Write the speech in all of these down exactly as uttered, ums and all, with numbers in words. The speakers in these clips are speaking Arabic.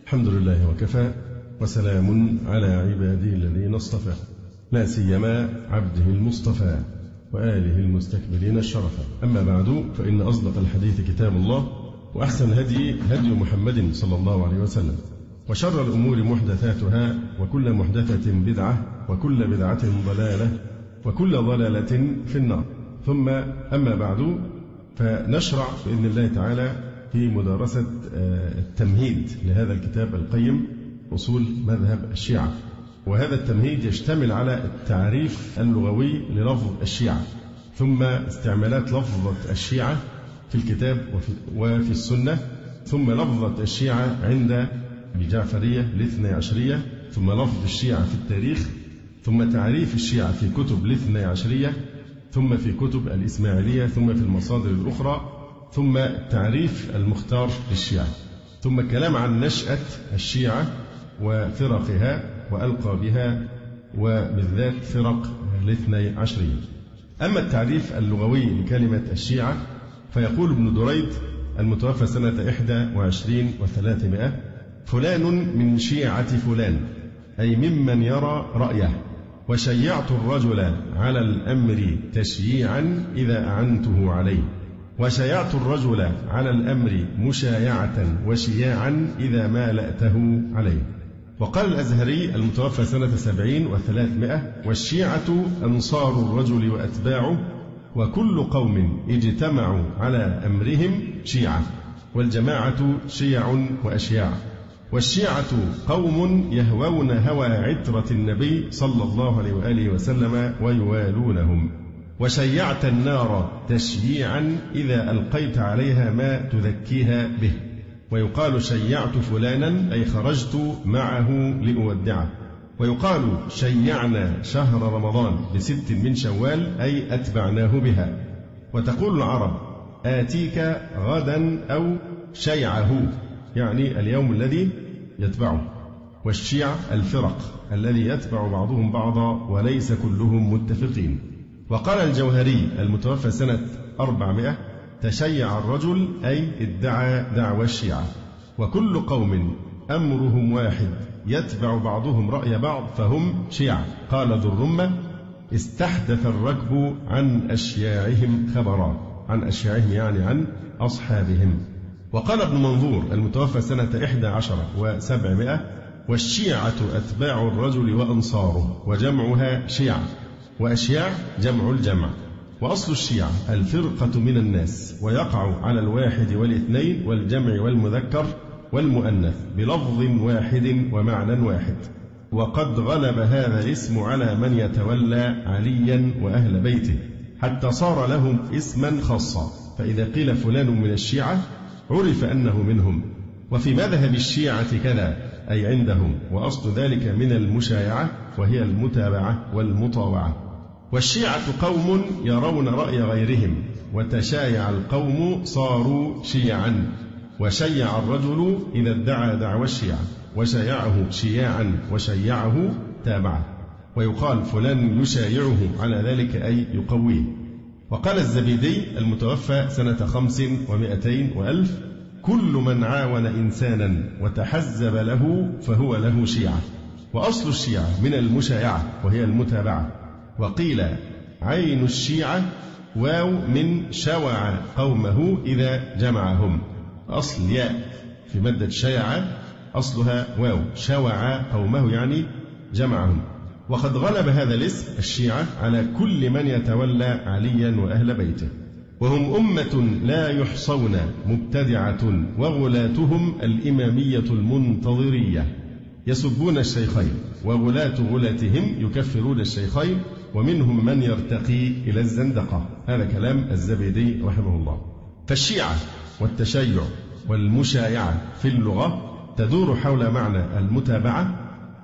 الحمد لله وكفى، وسلام على عباده الذين اصطفى، لا سيما عبده المصطفى وآله المستكملين الشرفا. أما بعد، فإن أصدق الحديث كتاب الله، وأحسن الهدي هدي محمد صلى الله عليه وسلم، وشر الأمور محدثاتها، وكل محدثة بدعة، وكل بدعة ضلالة، وكل ضلالة في النار. ثم أما بعد، فنشرع بإذن الله تعالى في مدارسة التمهيد لهذا الكتاب القيم، أصول مذهب الشيعة. وهذا التمهيد يشتمل على التعريف اللغوي للفظ الشيعة، ثم استعمالات لفظة الشيعة في الكتاب وفي, وفي السنة، ثم لفظة الشيعة عند الجعفرية الاثنى عشرية، ثم لفظ الشيعة في التاريخ، ثم تعريف الشيعة في كتب الاثنى عشرية، ثم في كتب الإسماعيلية، ثم في المصادر الأخرى، ثم تعريف المختار للشيعة، ثم الكلام عن نشأة الشيعة وفرقها وألقابها، وبالذات فرق الاثني عشرية. أما التعريف اللغوي لكلمة الشيعة فيقول ابن دريد المتوفى سنة إحدى وعشرين وثلاثمائة: فلان من شيعة فلان، أي ممن يرى رأيه، وشيعت الرجل على الأمر تشييعا إذا أعنته عليه، وشيعت الرجل على الأمر مشايعة وشياعا إذا ما لأته عليه. وقال الأزهري المتوفى سنة سبعين وثلاثمائة: والشيعة أنصار الرجل وأتباعه، وكل قوم اجتمعوا على أمرهم شيعة، والجماعة شيع وأشياع. والشيعة قوم يهوون هوى عترة النبي صلى الله عليه وآله وسلم ويوالونهم. وشيعت النار تشييعا إذا ألقيت عليها ما تذكيها به. ويقال شيعت فلانا أي خرجت معه لأودعه. ويقال شيعنا شهر رمضان بست من شوال أي أتبعناه بها. وتقول العرب آتيك غدا أو شيعه، يعني اليوم الذي يتبعه. والشيع الفرق الذي يتبع بعضهم بعضا وليس كلهم متفقين. وقال الجوهري المتوفى سنة أربعمائة: تشيع الرجل أي ادعى دعوى الشيعة، وكل قوم أمرهم واحد يتبع بعضهم رأي بعض فهم شيعة. قال ذو الرمة: استحدث الركب عن أشياعهم خبرا، عن أشياعهم يعني عن أصحابهم. وقال ابن منظور المتوفى سنة إحدى عشر وسبعمائة: والشيعة أتباع الرجل وأنصاره، وجمعها شيعة، وأشياع جمع الجمع. وأصل الشيعة الفرقة من الناس، ويقع على الواحد والاثنين والجمع والمذكر والمؤنث بلفظ واحد ومعنى واحد. وقد غلب هذا الاسم على من يتولى عليا وأهل بيته، حتى صار لهم اسما خاصا، فإذا قيل فلان من الشيعة عرف أنه منهم. وفي مذهب الشيعة كذا، أي عندهم، وأصل ذلك من المشايعة، وهي المتابعة والمطاوعة. والشيعة قوم يرون رأي غيرهم، وتشايع القوم صاروا شيعا. وشيع الرجل إذا ادعى دعوى الشيعة، وشيعه شياعا، وشيعه تابعه. ويقال فلان يشايعه على ذلك أي يقويه. وقال الزبيدي المتوفى سنة خمس ومائتين وألف: كل من عاون إنسانا وتحزب له فهو له شيعة. وأصل الشيعة من المشايعة، وهي المتابعة. وقيل عين الشيعة واو من شوع قومه إذا جمعهم. أصل ياء في مادة شيعة أصلها واو، شوع قومه يعني جمعهم. وقد غلب هذا الاسم الشيعة على كل من يتولى عليا وأهل بيته، وهم أمة لا يحصون مبتدعة، وغلاتهم الإمامية المنتظرية يسبون الشيخين، وغلاة غلاتهم يكفرون الشيخين، ومنهم من يرتقي إلى الزندقة. هذا كلام الزبيدي رحمه الله. فالشيعة والتشيع والمشايعة في اللغة تدور حول معنى المتابعة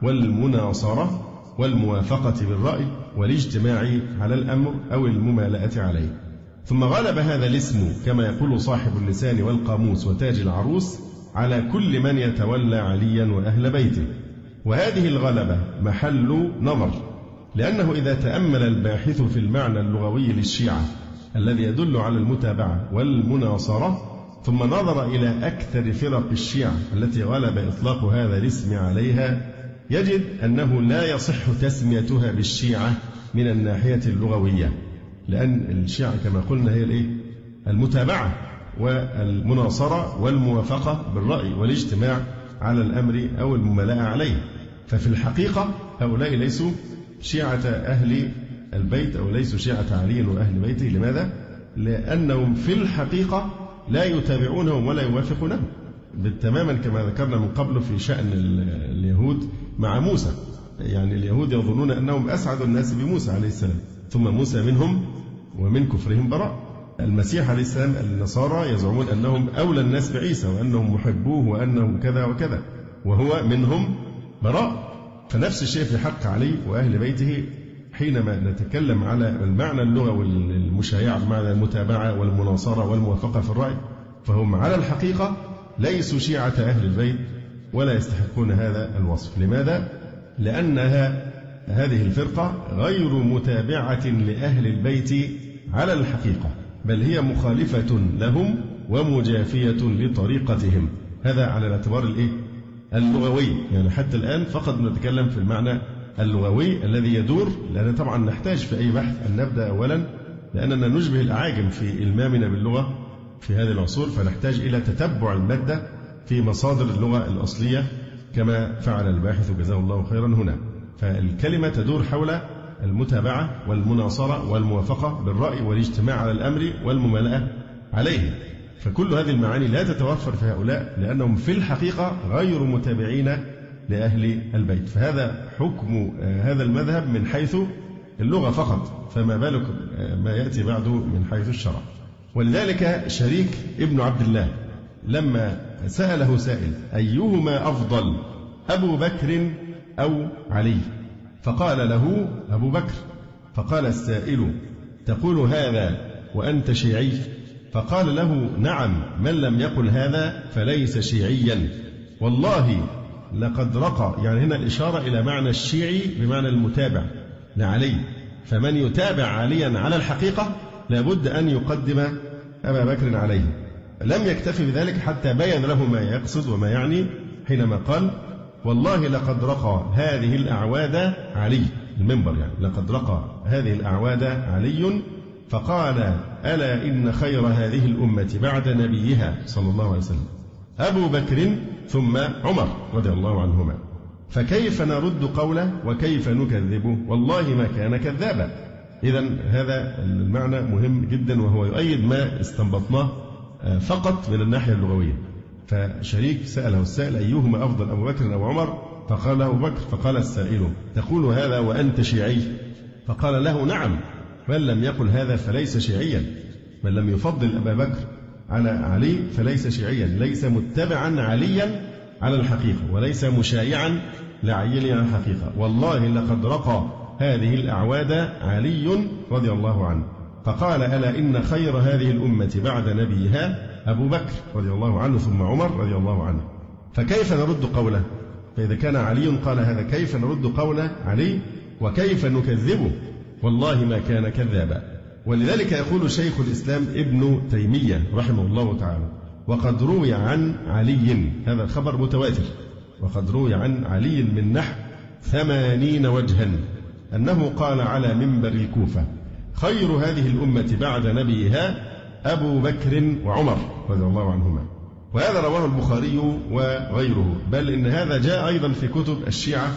والمناصرة والموافقة بالرأي والاجتماع على الأمر أو الممالأة عليه. ثم غلب هذا الاسم كما يقول صاحب اللسان والقاموس وتاج العروس على كل من يتولى عليا وأهل بيته. وهذه الغلبة محل نظر، لأنه إذا تأمل الباحث في المعنى اللغوي للشيعة الذي يدل على المتابعة والمناصرة ثم نظر إلى أكثر فرق الشيعة التي غلب إطلاق هذا الاسم عليها يجد أنه لا يصح تسميتها بالشيعة من الناحية اللغوية، لأن الشيعة كما قلنا هي الإيه؟ المتابعة والمناصرة والموافقة بالرأي والاجتماع على الأمر أو الممالأة عليه. ففي الحقيقة هؤلاء ليسوا شيعة أهل البيت أو ليسوا شيعة علي وأهل بيته. لماذا؟ لأنهم في الحقيقة لا يتابعونهم ولا يوافقونهم بالتماما كما ذكرنا من قبل في شأن اليهود مع موسى. يعني اليهود يظنون أنهم أسعد الناس بموسى عليه السلام، ثم موسى منهم ومن كفرهم براء. المسيح عليه السلام النصارى يزعمون أنهم أولى الناس بعيسى وأنهم محبوه وأنهم كذا وكذا، وهو منهم براء. فنفس الشيء في حق علي وأهل بيته. حينما نتكلم على المعنى اللغوي المشايع بمعنى المتابعة والمناصرة والموافقة في الرأي، فهم على الحقيقة ليسوا شيعة أهل البيت ولا يستحقون هذا الوصف. لماذا؟ لأنها هذه الفرقة غير متابعة لأهل البيت على الحقيقة، بل هي مخالفة لهم ومجافية لطريقتهم. هذا على الاعتبار الإيه؟ اللغوي. يعني حتى الآن فقط نتكلم في المعنى اللغوي الذي يدور، لأن طبعا نحتاج في أي بحث أن نبدأ أولا لأننا نشبه الأعاجم في إلمامنا باللغة في هذه العصور، فنحتاج إلى تتبع المادة في مصادر اللغة الأصلية كما فعل الباحث جزاه الله خيرا هنا. فالكلمة تدور حول المتابعة والمناصرة والموافقة بالرأي والاجتماع على الأمر والممالأة عليه. فكل هذه المعاني لا تتوفر في هؤلاء لأنهم في الحقيقة غير متابعين لأهل البيت. فهذا حكم هذا المذهب من حيث اللغة فقط، فما بالك ما يأتي بعده من حيث الشرع. ولذلك شريك ابن عبد الله لما سأله سائل أيهما أفضل أبو بكر أو علي، فقال له أبو بكر، فقال السائل تقول هذا وأنت شيعي؟ فقال له نعم، من لم يقل هذا فليس شيعيا. والله لقد رقى، يعني هنا الإشارة إلى معنى الشيعي بمعنى المتابع لعلي، فمن يتابع عليا على الحقيقة لابد أن يقدم أبا بكر عليه. لم يكتفي بذلك حتى بين له ما يقصد وما يعني حينما قال والله لقد رقى هذه الأعواد علي، المنبر يعني، لقد رقى هذه الأعواد علي، فقال ألا إن خير هذه الأمة بعد نبيها صلى الله عليه وسلم أبو بكر ثم عمر رضي الله عنهما، فكيف نرد قوله وكيف نكذبه؟ والله ما كان كذابا. إذن هذا المعنى مهم جدا، وهو يؤيد ما استنبطناه فقط من الناحية اللغوية. فشريك سأله السائل أيهما أفضل أبو بكر أو عمر؟ فقال له أبو بكر. فقال السائل تقول هذا وأنت شيعي؟ فقال له نعم، من لم يقل هذا فليس شيعيا، من لم يفضل أبا بكر على علي فليس شيعيا، ليس متبعا عليا على الحقيقة وليس مشايعا لعلي على الحقيقة. والله لقد رقى هذه الأعواد علي رضي الله عنه. فقال ألا إن خير هذه الأمة بعد نبيها أبو بكر رضي الله عنه ثم عمر رضي الله عنه. فكيف نرد قوله؟ فإذا كان علي قال هذا كيف نرد قول علي وكيف نكذبه؟ والله ما كان كذابا. ولذلك يقول شيخ الإسلام ابن تيمية رحمه الله تعالى وقد روي عن علي، هذا الخبر متواتر، وقد روي عن علي من نحو ثمانين وجها أنه قال على منبر الكوفة خير هذه الأمة بعد نبيها أبو بكر وعمر رضي الله عنهما. وهذا رواه البخاري وغيره، بل إن هذا جاء أيضا في كتب الشيعة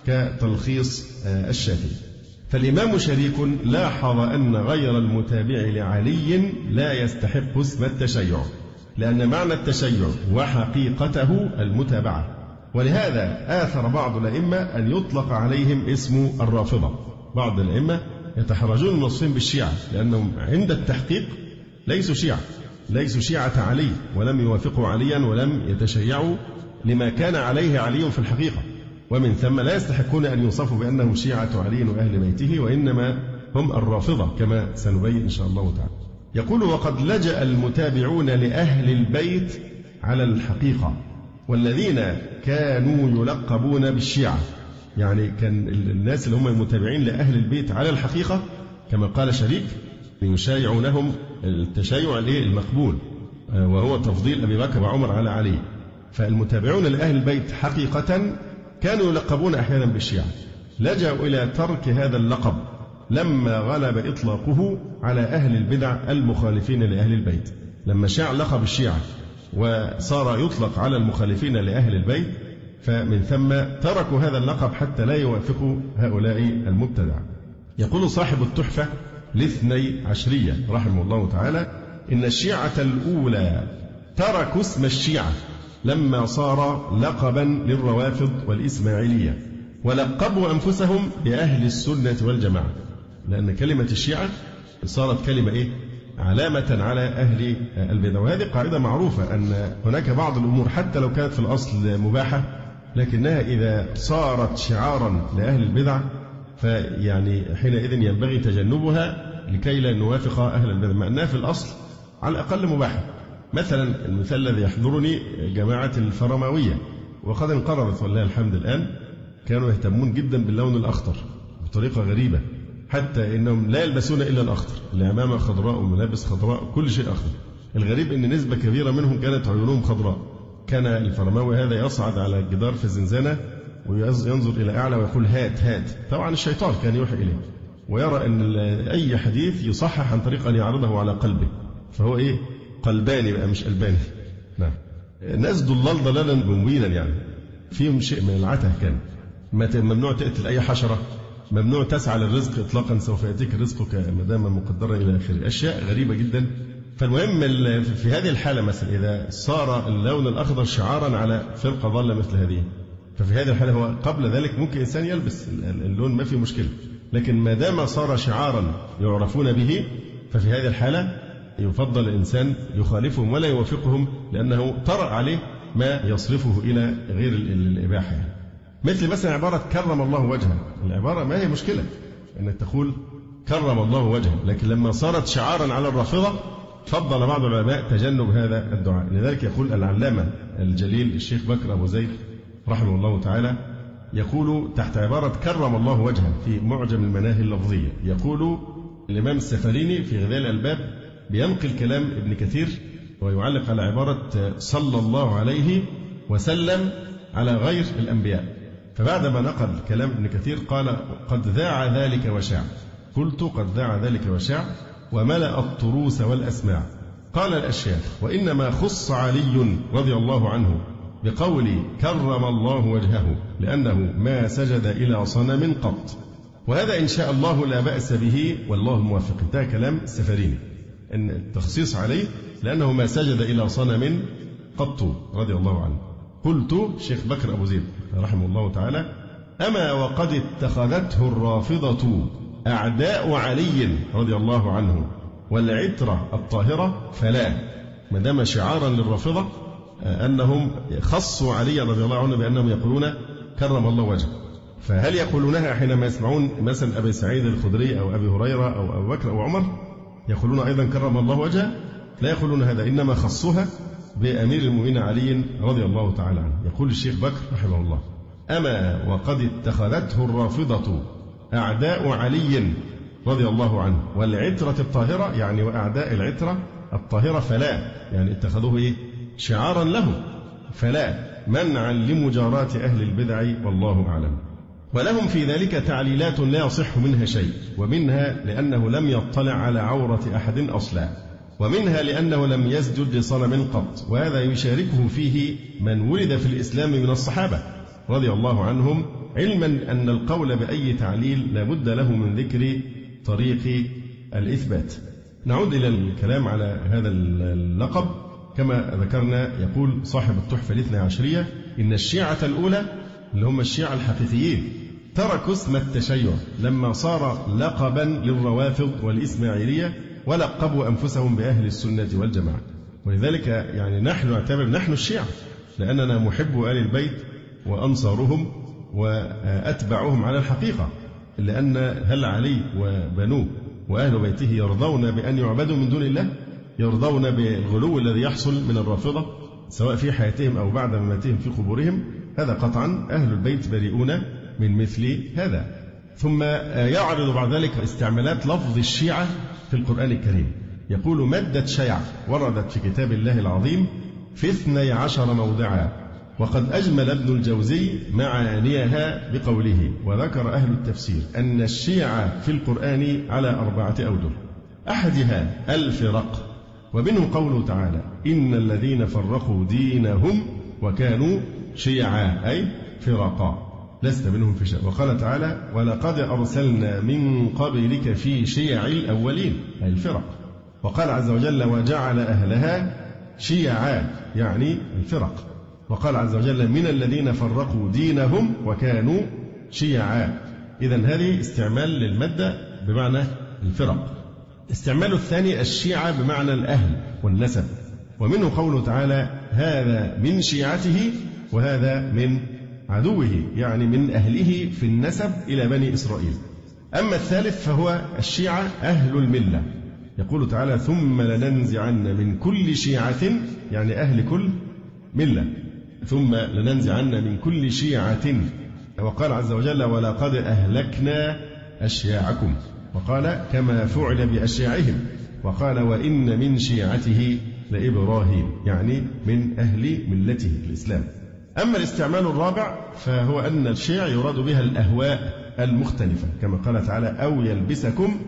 كتلخيص الشافعي. فالإمام شريك لاحظ أن غير المتابع لعلي لا يستحق اسم التشيع، لأن معنى التشيع وحقيقته المتابعة. ولهذا آثر بعض الأئمة أن يطلق عليهم اسم الرافضة. بعض الأئمة يتحرجون من وصفهم بالشيعة لأنهم عند التحقيق ليسوا شيعة، ليسوا شيعة علي ولم يوافقوا عليا ولم يتشيعوا لما كان عليه علي في الحقيقة، ومن ثم لا يستحقون أن يوصفوا بأنهم شيعة علي وأهل بيته، وإنما هم الرافضة كما سنبين إن شاء الله تعالى. يقول وقد لجأ المتابعون لأهل البيت على الحقيقة، والذين كانوا يلقبون بالشيعة، يعني كان الناس اللي هم المتابعين لأهل البيت على الحقيقة كما قال شريك يشايعونهم التشيع المقبول، وهو تفضيل أبي بكر وعمر على علي. فالمتابعون لأهل البيت حقيقة كانوا يلقبون أحيانا بالشيعة، لجأوا إلى ترك هذا اللقب لما غلب إطلاقه على أهل البدع المخالفين لأهل البيت. لما شاع لقب الشيعة وصار يطلق على المخالفين لأهل البيت، فمن ثم تركوا هذا اللقب حتى لا يوافقوا هؤلاء المبتدع. يقول صاحب التحفة الاثني عشرية رحمه الله تعالى: إن الشيعة الأولى تركوا اسم الشيعة لما صار لقبا للروافض والإسماعيلية، ولقبوا أنفسهم بأهل السنة والجماعة، لأن كلمة الشيعة صارت كلمة إيه؟ علامة على أهل البدع. وهذه قاعدة معروفة أن هناك بعض الأمور حتى لو كانت في الأصل مباحة، لكنها إذا صارت شعارا لأهل البدع فيعني حينئذ ينبغي تجنبها لكي لا نوافق أهل البدع، مع أنها في الأصل على الأقل مباحة. مثلا المثال الذي يحضرني جماعة الفرماوية، وقد انقرضت والله الحمد الآن، كانوا يهتمون جدا باللون الأخضر بطريقة غريبة، حتى إنهم لا يلبسون إلا الأخضر، العمامة خضراء وملابس خضراء، كل شيء أخضر. الغريب أن نسبة كبيرة منهم كانت عيونهم خضراء. كان الفرماوي هذا يصعد على الجدار في الزنزانة وينظر إلى أعلى ويقول هات هات. طبعا الشيطان كان يوحي إليه، ويرى أن أي حديث يصحح عن طريق أن يعرضه على قلبه، فهو إيه؟ قلباني بقى مش قلباني. نعم. ناس ضلال ضلالا مبينا، يعني فيهم شيء من العته. كان ممنوع تقتل أي حشرة، ممنوع تسعى للرزق إطلاقا، سوف يأتيك رزقك ما دام مقدرا إلى آخره، أشياء غريبة جدا. فالمهم في هذه الحالة مثلا إذا صار اللون الأخضر شعارا على فرقة ضالة مثل هذه، ففي هذه الحالة هو قبل ذلك ممكن إنسان يلبس اللون ما في مشكلة، لكن ما دام صار شعارا يعرفون به ففي هذه الحالة يفضل الإنسان يخالفهم ولا يوافقهم، لأنه طرأ عليه ما يصرفه إلى غير الإباحة. يعني مثل مثلا عبارة كرم الله وجهه، العبارة ما هي مشكلة أنك تقول كرم الله وجهه، لكن لما صارت شعارا على الرافضة فضل بعض العلماء تجنب هذا الدعاء. لذلك يقول العلامة الجليل الشيخ بكر أبو زيد رحمه الله تعالى، يقول تحت عبارة كرم الله وجهه في معجم المناهي اللفظية، يقول الإمام السفريني في غذاء الألباب بينقل كلام ابن كثير ويعلق على عبارة صلى الله عليه وسلم على غير الأنبياء. فبعدما نقل كلام ابن كثير قال قد ذاع ذلك وشاع، قلت قد ذاع ذلك وشاع وملأ الطروس والأسماع. قال الأشياخ وإنما خص علي رضي الله عنه بقول كرم الله وجهه لأنه ما سجد إلى صنم قط، وهذا إن شاء الله لا بأس به والله الموفق. انتهى كلام السفريني، أن التخصيص عليه لأنه ما سجد إلى صنم قط رضي الله عنه. قلت شيخ بكر أبو زيد رحمه الله تعالى أما وقد اتخذته الرافضة أعداء علي رضي الله عنه والعترة الطاهرة فلا، ما دام شعارا للرافضة أنهم خصوا علي رضي الله عنه بأنهم يقولون كرم الله وجهه، فهل يقولونها حينما يسمعون مثلا أبي سعيد الخدري أو أبي هريرة أو أبو بكر أو عمر يقولون أيضا كرم الله وجهه؟ لا يقولون هذا، إنما خصوها بأمير المؤمنين علي رضي الله تعالى عنه. يقول الشيخ بكر رحمه الله أما وقد اتخذته الرافضة أعداء علي رضي الله عنه والعترة الطاهرة، يعني وأعداء العترة الطاهرة فلا، يعني اتخذوه إيه؟ شعارا له، فلا منعا لمجاراة أهل البدع والله أعلم. ولهم في ذلك تعليلات لا يصح منها شيء، ومنها لأنه لم يطلع على عورة أحد أصلا، ومنها لأنه لم يسجد لصنم قط، وهذا يشاركه فيه من ولد في الإسلام من الصحابة رضي الله عنهم، علما أن القول بأي تعليل لا بد له من ذكر طريق الإثبات. نعود إلى الكلام على هذا اللقب. كما ذكرنا يقول صاحب التحفة الاثنى عشرية إن الشيعة الأولى اللي هم الشيعة الحقيقيين تركوا اسم التشيع لما صار لقبا للروافض والإسماعيلية، ولقبوا أنفسهم بأهل السنة والجماعة. ولذلك يعني نحن نعتبر نحن الشيعة لأننا محب آل البيت وأنصارهم وأتبعهم على الحقيقة، لأن هل علي وبنوه وأهل بيته يرضون بأن يعبدوا من دون الله؟ يرضون بالغلو الذي يحصل من الرافضة سواء في حياتهم أو بعد مماتهم في قبورهم؟ هذا قطعا أهل البيت بريئون من مثل هذا. ثم يعرض بعد ذلك استعمالات لفظ الشيعة في القرآن الكريم، يقول مادة شيع وردت في كتاب الله العظيم في اثني عشر موضعا، وقد أجمل ابن الجوزي معانيها بقوله: وذكر أهل التفسير أن الشيعة في القرآن على أربعة أوجه، أحدها الفرق، ومنه قوله تعالى: إن الذين فرقوا دينهم وكانوا شيعا أي فرقا لست منهم في شيء. وقال تعالى: ولقد أرسلنا من قبلك في شيع الأولين أي الفرق. وقال عز وجل: وجعل أهلها شيعا يعني الفرق. وقال عز وجل: من الذين فرقوا دينهم وكانوا شيعا. إذن هذه استعمال للمادة بمعنى الفرق. استعمال الثاني الشيعة بمعنى الأهل والنسب، ومنه قوله تعالى: هذا من شيعته وهذا من عدوه، يعني من أهله في النسب إلى بني إسرائيل. أما الثالث فهو الشيعة أهل الملة، يقول تعالى: ثم لننزعن من كل شيعة يعني أهل كل ملة، ثم لننزعن من كل شيعة. وقال عز وجل: ولقد أهلكنا أشياعكم. وقال: كما فعل بأشياعهم. وقال: وإن من شيعته لإبراهيم، يعني من أهل ملته الإسلام. أما الاستعمال الرابع فهو أن الشيع يراد بها الأهواء المختلفة، كما قال تعالى: أو يلبسكم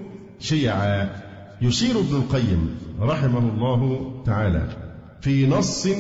شيعا. يشير ابن القيم رحمه الله تعالى في نص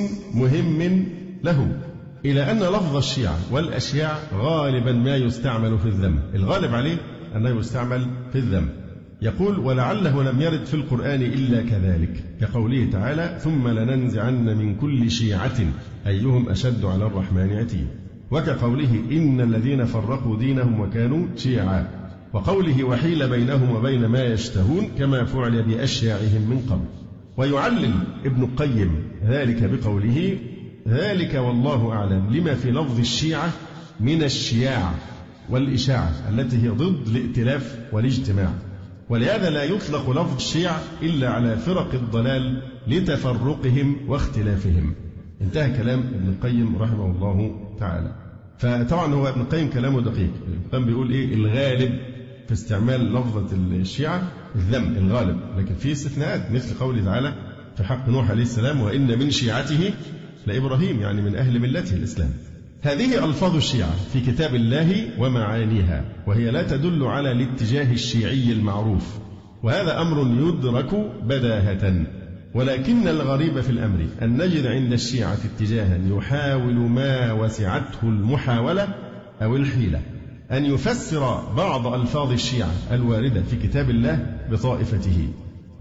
مهم له إلى أن لفظ الشيعة والأشياع غالبا ما يستعمل في الذم، الغالب عليه أنه يستعمل في الذم. يقول: ولعله لم يرد في القرآن إلا كذلك، كقوله تعالى: ثم لننزعن من كل شيعة أيهم أشد على الرحمن عتيا، وكقوله: إن الذين فرقوا دينهم وكانوا شيعا، وقوله: وحيل بينهم وبين ما يشتهون كما فعل بأشياعهم من قبل. ويعلل ابن القيم ذلك بقوله: ذلك والله أعلم لما في لفظ الشيعة من الشياع والإشاعة التي هي ضد الائتلاف والاجتماع، ولهذا لا يطلق لفظ الشيع إلا على فرق الضلال لتفرقهم واختلافهم. انتهى كلام ابن القيم رحمه الله تعالى. فطبعا هو ابن القيم كلامه دقيق، ابن القيم بيقول إيه الغالب في استعمال لفظة الشيعة الذم الغالب، لكن في استثناءات مثل قوله تعالى في حق نوح عليه السلام: وإن من شيعته لإبراهيم، يعني من أهل ملته الإسلام. هذه ألفاظ الشيعة في كتاب الله ومعانيها، وهي لا تدل على الاتجاه الشيعي المعروف، وهذا أمر يدرك بداهة. ولكن الغريب في الأمر أن نجد عند الشيعة اتجاها يحاول ما وسعته المحاولة أو الحيلة أن يفسر بعض ألفاظ الشيعة الواردة في كتاب الله بطائفته،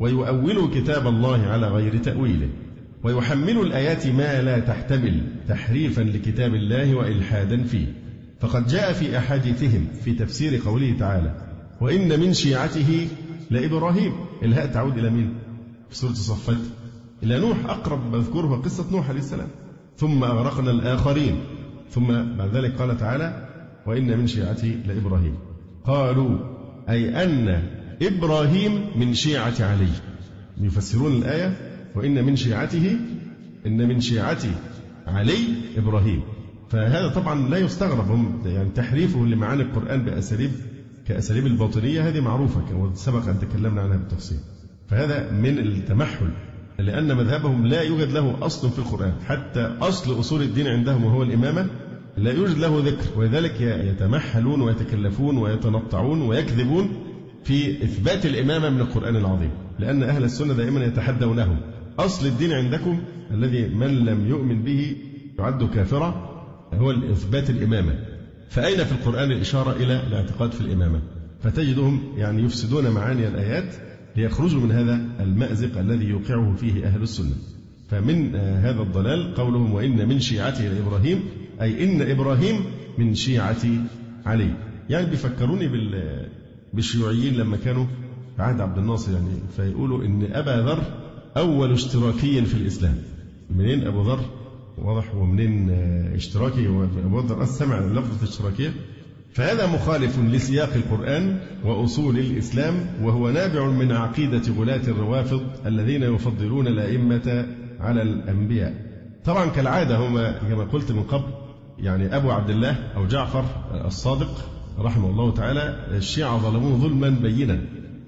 ويؤول كتاب الله على غير تأويله، ويحمل الآيات ما لا تحتمل تحريفا لكتاب الله وإلحادا فيه. فقد جاء في أحاديثهم في تفسير قوله تعالى: وإن من شيعته لإبراهيم، الهاء تعود إلى مين؟ في سورة الصفات إلى نوح، أقرب مذكوره قصة نوح عليه السلام، ثم أغرقنا الآخرين، ثم بعد ذلك قال تعالى: وإن من شيعته لإبراهيم. قالوا أي أن إبراهيم من شيعة علي. يفسرون الآية: وإن من شيعته، إن من شيعته علي إبراهيم. فهذا طبعا لا يستغرب، هم يعني تحريفه لمعاني القرآن بأساليب كأساليب الباطنية، هذه معروفة وسبق أن تكلمنا عنها بالتفصيل. فهذا من التمحل، لأن مذهبهم لا يوجد له أصل في القرآن، حتى أصل أصول الدين عندهم وهو الإمامة لا يوجد له ذكر، ولذلك يتمحلون ويتكلفون ويتنطعون ويكذبون في إثبات الإمامة من القرآن العظيم، لأن أهل السنة دائما يتحدونهم: أصل الدين عندكم الذي من لم يؤمن به يعد كافرا هو إثبات الإمامة، فأين في القرآن الإشارة إلى الاعتقاد في الإمامة؟ فتجدهم يعني يفسدون معاني الآيات ليخرجوا من هذا المأزق الذي يوقعه فيه أهل السنة. فمن هذا الضلال قولهم: وإن من شيعته لإبراهيم، أي إن إبراهيم من شيعة علي. يعني بيفكروني بالشيوعيين لما كانوا في عهد عبد الناصر، يعني فيقولوا إن أبا ذر أول اشتراكي في الإسلام. منين أبو ذر؟ واضح، ومنين اشتراكي؟ وأبو ذر سمع لفظة الاشتراكية. فهذا مخالف لسياق القرآن وأصول الإسلام، وهو نابع من عقيدة غلاة الروافض الذين يفضلون الأئمة على الأنبياء. طبعا كالعادة هم كما قلت من قبل، يعني أبو عبد الله أو جعفر الصادق رحمه الله تعالى الشيعة ظلموه ظلما بينا،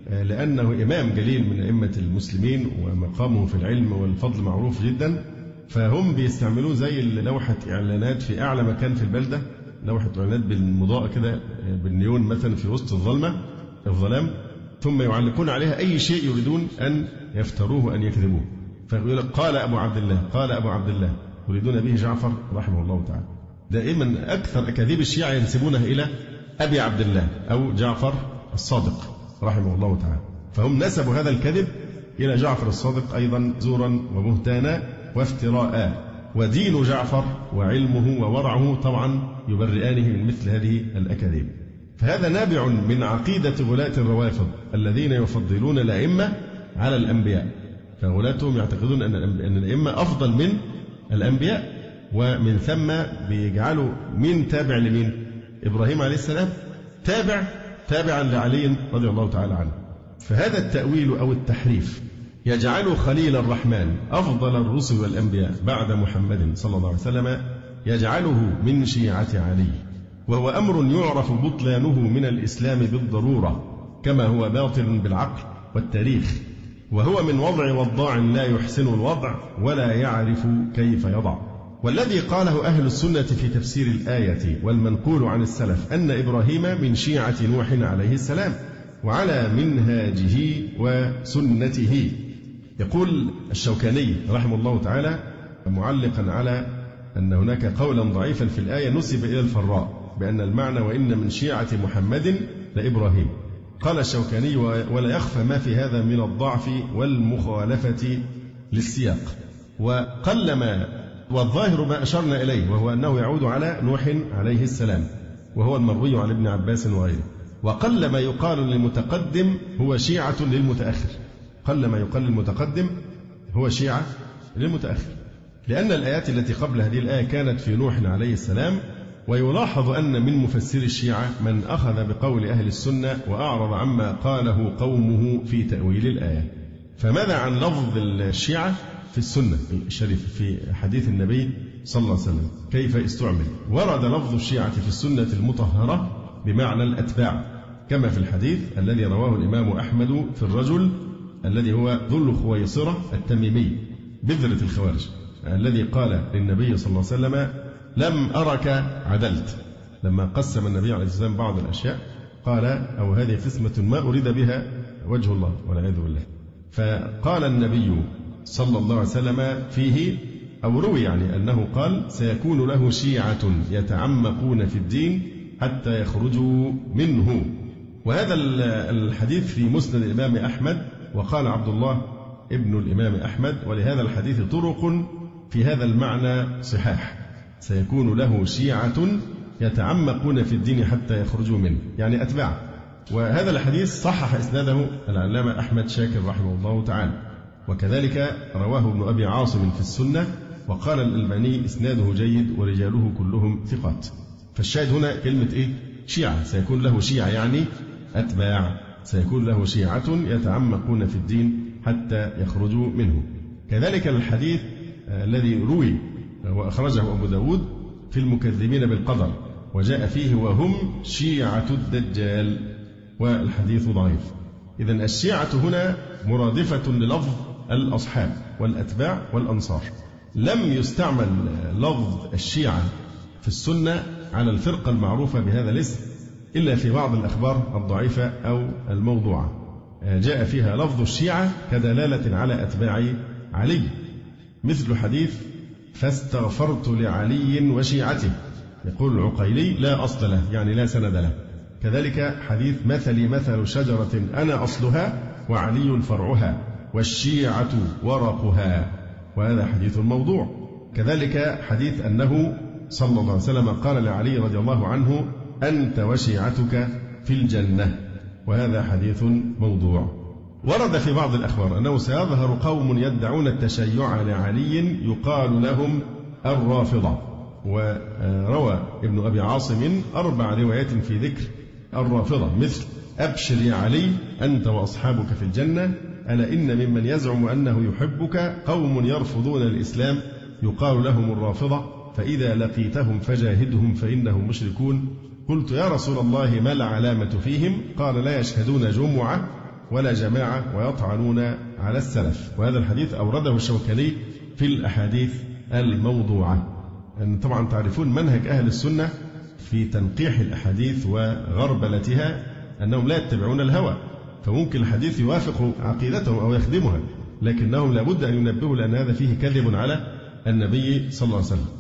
لأنه إمام جليل من أئمة المسلمين ومقامه في العلم والفضل معروف جدا، فهم بيستعملوه زي لوحة إعلانات في أعلى مكان في البلدة، لوحة إعلانات بالمضاءة كده بالنيون مثلا في وسط الظلمة الظلام، ثم يعلقون عليها أي شيء يريدون أن يفتروه وأن يكذبوه. فيقول قال أبو عبد الله، قال أبو عبد الله، يريدون به جعفر رحمه الله تعالى. دائما أكثر أكاذيب الشيعة ينسبونها إلى أبي عبد الله أو جعفر الصادق رحمه الله تعالى، فهم نسبوا هذا الكذب إلى جعفر الصادق أيضا زورا وبهتانا وافتراء. ودين جعفر وعلمه وورعه طبعا يبرئانه من مثل هذه الأكاذيب. فهذا نابع من عقيدة غلاة الروافض الذين يفضلون الأئمة على الأنبياء، فغلاتهم يعتقدون أن الأئمة أفضل من الأنبياء، ومن ثم بيجعلوا مين تابع لمين؟ إبراهيم عليه السلام تابع تابعا لعلي رضي الله تعالى عنه. فهذا التأويل أو التحريف يجعل خليل الرحمن أفضل الرسل والأنبياء بعد محمد صلى الله عليه وسلم، يجعله من شيعة علي، وهو أمر يعرف بطلانه من الإسلام بالضرورة، كما هو باطل بالعقل والتاريخ، وهو من وضع وضاع لا يحسن الوضع ولا يعرف كيف يضع. والذي قاله أهل السنة في تفسير الآية والمنقول عن السلف أن إبراهيم من شيعة نوح عليه السلام وعلى منهاجه وسنته. يقول الشوكاني رحمه الله تعالى معلقا على أن هناك قولا ضعيفا في الآية نسب إلى الفراء بأن المعنى وإن من شيعة محمد لإبراهيم. قال الشوكاني ولا يخفى ما في هذا من الضعف والمخالفة للسياق، وقلما والظاهر ما أشرنا إليه وهو أنه يعود على نوح عليه السلام، وهو المروي عن ابن عباس وغيره. وقل ما يقال للمتقدم هو شيعة للمتأخر، قل ما يقال للمتقدم هو شيعة للمتأخر، لأن الآيات التي قبل هذه الآية كانت في نوح عليه السلام. ويلاحظ أن من مفسر الشيعة من أخذ بقول أهل السنة وأعرض عما قاله قومه في تأويل الآية. فماذا عن لفظ الشيعة في السنة الشريفة في حديث النبي صلى الله عليه وسلم كيف استعمل؟ ورد لفظ الشيعة في السنة المطهرة بمعنى الأتباع، كما في الحديث الذي رواه الإمام أحمد في الرجل الذي هو ذو الخويصرة التميمي بذرة الخوارج، الذي قال للنبي صلى الله عليه وسلم لم أرك عدلت، لما قسم النبي عليه السلام بعض الأشياء قال أو هذه قسمة ما أريد بها وجه الله والعياذ بالله. فقال النبي صلى الله عليه وسلم فيه أو روي يعني أنه قال سيكون له شيعة يتعمقون في الدين حتى يخرجوا منه. وهذا الحديث في مسند الإمام أحمد، وقال عبد الله ابن الإمام أحمد ولهذا الحديث طرق في هذا المعنى صحاح، سيكون له شيعة يتعمقون في الدين حتى يخرجوا منه، يعني أتباع. وهذا الحديث صحح إسناده العلامة أحمد شاكر رحمه الله تعالى، وكذلك رواه ابن أبي عاصم في السنة، وقال الألباني إسناده جيد ورجاله كلهم ثقات. فالشاهد هنا كلمة إيه؟ شيعة، سيكون له شيعة يعني أتباع، سيكون له شيعة يتعمقون في الدين حتى يخرجوا منه. كذلك الحديث الذي روي وأخرجه أبو داود في المكذبين بالقدر وجاء فيه وهم شيعة الدجال، والحديث ضعيف. إذن الشيعة هنا مرادفة للفظ الأصحاب والأتباع والأنصار. لم يستعمل لفظ الشيعة في السنة على الفرقة المعروفة بهذا الاسم إلا في بعض الأخبار الضعيفة أو الموضوعة جاء فيها لفظ الشيعة كدلالة على أتباع علي، مثل حديث فاستغفرت لعلي وشيعته، يقول العقيلي لا أصل له يعني لا سند له. كذلك حديث مثلي مثل شجرة أنا أصلها وعلي فرعها والشيعة ورقها، وهذا حديث موضوع. كذلك حديث أنه صلى الله عليه وسلم قال لعلي رضي الله عنه أنت وشيعتك في الجنة، وهذا حديث موضوع. ورد في بعض الأخبار أنه سيظهر قوم يدعون التشيع لعلي يقال لهم الرافضة، وروى ابن أبي عاصم أربع روايات في ذكر الرافضة، مثل أبشر يا علي أنت وأصحابك في الجنة، ألا إن ممن يزعم أنه يحبك قوم يرفضون الإسلام يقال لهم الرافضة، فإذا لقيتهم فجاهدهم فإنهم مشركون. قلت يا رسول الله ما العلامة فيهم؟ قال لا يشهدون جمعة ولا جماعة ويطعنون على السلف. وهذا الحديث أورده الشوكاني في الأحاديث الموضوعة. أن طبعا تعرفون منهج أهل السنة في تنقيح الأحاديث وغربلتها أنهم لا يتبعون الهوى، فممكن الحديث يوافق عقيدتهم أو يخدمها، لكنهم لابد أن ينبهوا لأن هذا فيه كذب على النبي صلى الله عليه وسلم.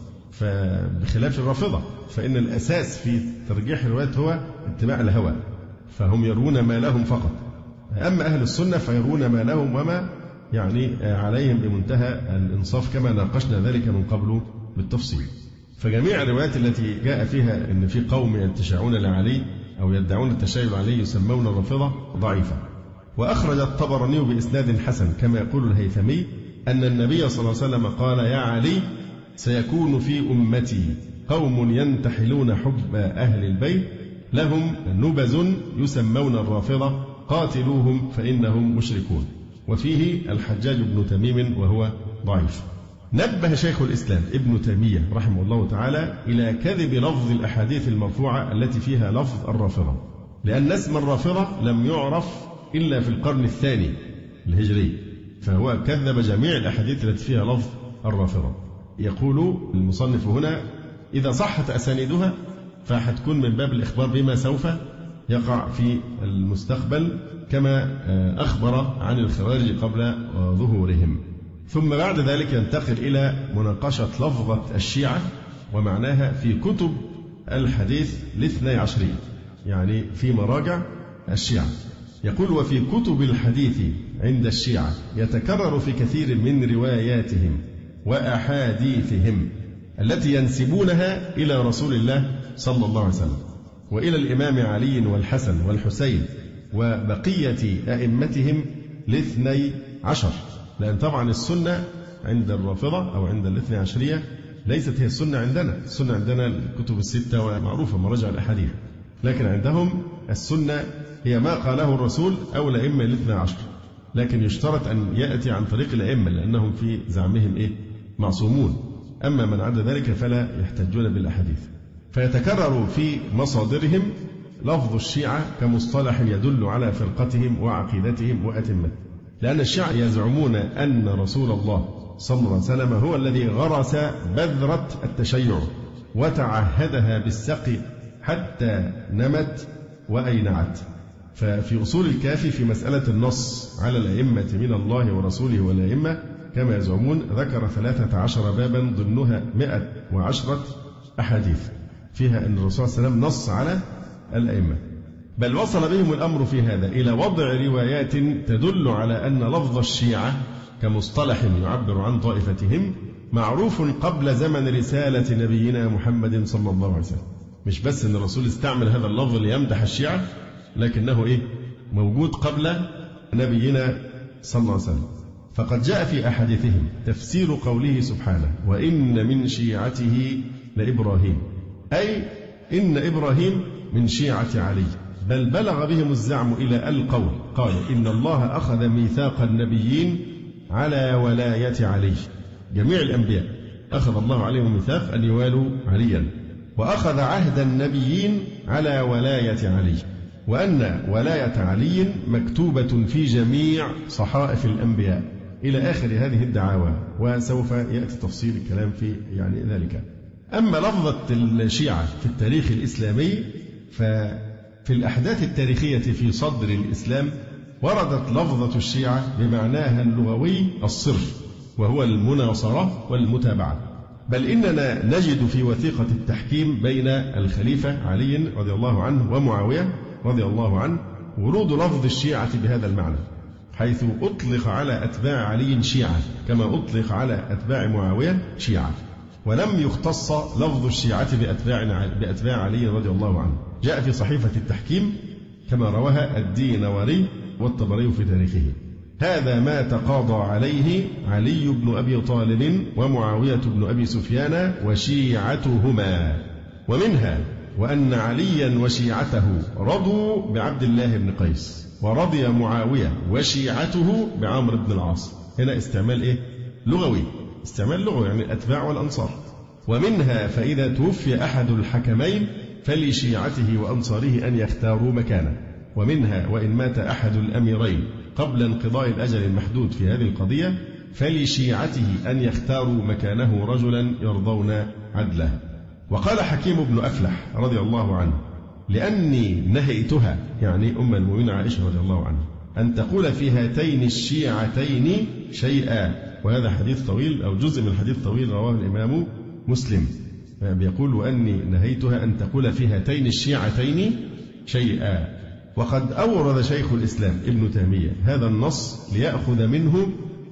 فبخلاف الرافضة فإن الأساس في ترجيح الروايات هو اتباع الهوى، فهم يرون ما لهم فقط. أما أهل السنة فيرون ما لهم وما يعني عليهم بمنتهى الإنصاف، كما ناقشنا ذلك من قبل بالتفصيل. فجميع الروايات التي جاء فيها أن في قوم يتشيعون لعلي أو يدعون التشيع عليه يسمون الرافضة ضعيفة. وأخرج الطبراني بإسناد حسن كما يقول الهيثمي أن النبي صلى الله عليه وسلم قال: يا علي سيكون في أمتي قوم ينتحلون حب أهل البيت لهم نبذ يسمون الرافضة قاتلوهم فإنهم مشركون. وفيه الحجاج بن تميم وهو ضعيف. نبه شيخ الإسلام ابن تيمية رحمه الله تعالى إلى كذب لفظ الأحاديث المرفوعة التي فيها لفظ الرافضة، لأن اسم الرافضة لم يعرف إلا في القرن الثاني الهجري، فهو كذب جميع الأحاديث التي فيها لفظ الرافضة. يقول المصنف هنا: إذا صحت أسانيدها فحتكون من باب الإخبار بما سوف يقع في المستقبل، كما أخبر عن الخوارج قبل ظهورهم. ثم بعد ذلك ينتقل إلى مناقشة لفظة الشيعة ومعناها في كتب الحديث الاثني عشرية، يعني في مراجع الشيعة. يقول: وفي كتب الحديث عند الشيعة يتكرر في كثير من رواياتهم وأحاديثهم التي ينسبونها إلى رسول الله صلى الله عليه وسلم وإلى الإمام علي والحسن والحسين وبقية أئمتهم الاثني عشر. لأن طبعا السنة عند الرافضة أو عند الاثني عشرية ليست هي السنة عندنا. السنة عندنا الكتب الستة ومعروفة مراجع الأحاديث، لكن عندهم السنة هي ما قاله الرسول أو الأئمة الاثني عشر، لكن يشترط أن يأتي عن طريق الأئمة لأنهم في زعمهم إيه؟ معصومون. أما من عدا ذلك فلا يحتجون بالأحاديث. فيتكرر في مصادرهم لفظ الشيعة كمصطلح يدل على فرقتهم وعقيدتهم وأتمتهم، لأن الشيعة يزعمون أن رسول الله صلى الله عليه وسلم هو الذي غرس بذرة التشيع وتعهدها بالسقي حتى نمت وأينعت. ففي أصول الكافي في مسألة النص على الأئمة من الله ورسوله والأئمة كما يزعمون ذكر ثلاثة عشر بابا ضمنها مئة وعشرة أحاديث فيها أن الرسول صلى الله عليه وسلم نص على الأئمة. بل وصل بهم الأمر في هذا إلى وضع روايات تدل على أن لفظ الشيعة كمصطلح يعبر عن طائفتهم معروف قبل زمن رسالة نبينا محمد صلى الله عليه وسلم. مش بس أن الرسول استعمل هذا اللفظ ليمدح الشيعة، لكنه إيه؟ موجود قبل نبينا صلى الله عليه وسلم. فقد جاء في أحاديثهم تفسير قوله سبحانه: وإن من شيعته لإبراهيم، أي إن إبراهيم من شيعة علي. بل بلغ بهم الزعم إلى القول قال: إن الله أخذ ميثاق النبيين على ولاية علي. جميع الأنبياء أخذ الله عليهم ميثاق أن يوالوا عليا، وأخذ عهد النبيين على ولاية علي، وأن ولاية علي مكتوبة في جميع صحائف الأنبياء، إلى آخر هذه الدعاوى، وسوف يأتي تفصيل الكلام في يعني ذلك. أما لفظة الشيعة في التاريخ الإسلامي ففي الأحداث التاريخية في صدر الإسلام وردت لفظة الشيعة بمعناها اللغوي الصرف، وهو المناصرة والمتابعة. بل إننا نجد في وثيقة التحكيم بين الخليفة علي رضي الله عنه ومعاوية رضي الله عنه ورود لفظ الشيعة بهذا المعنى، حيث أطلق على أتباع علي شيعة كما أطلق على أتباع معاوية شيعة، ولم يختص لفظ الشيعة بأتباع بأتباع علي رضي الله عنه. جاء في صحيفة التحكيم كما رواها الدينوري والطبري في تاريخه: هذا ما تقاضى عليه علي بن أبي طالب ومعاوية بن أبي سفيان وشيعتهما. ومنها وأن عليا وشيعته رضوا بعبد الله بن قيس، ورضي معاوية وشيعته بعمرو بن العاص. هنا استعمال إيه؟ لغوي، استعمال لغوي يعني الأتباع والأنصار. ومنها فإذا توفي أحد الحكمين فلشيعته وأنصاره أن يختاروا مكانه. ومنها وإن مات أحد الأميرين قبل انقضاء الأجل المحدود في هذه القضية فلشيعته أن يختاروا مكانه رجلا يرضون عدله. وقال حكيم بن أفلح رضي الله عنه لأني نهيتها، يعني أم المؤمنين عائشة رضي الله عنها، أن تقول في هاتين الشيعتين شيئا. وهذا حديث طويل أو جزء من الحديث طويل رواه الإمام مسلم، بيقول وأني نهيتها أن تقول في هاتين الشيعتين شيئا. وقد أورد شيخ الإسلام ابن تيمية هذا النص ليأخذ منه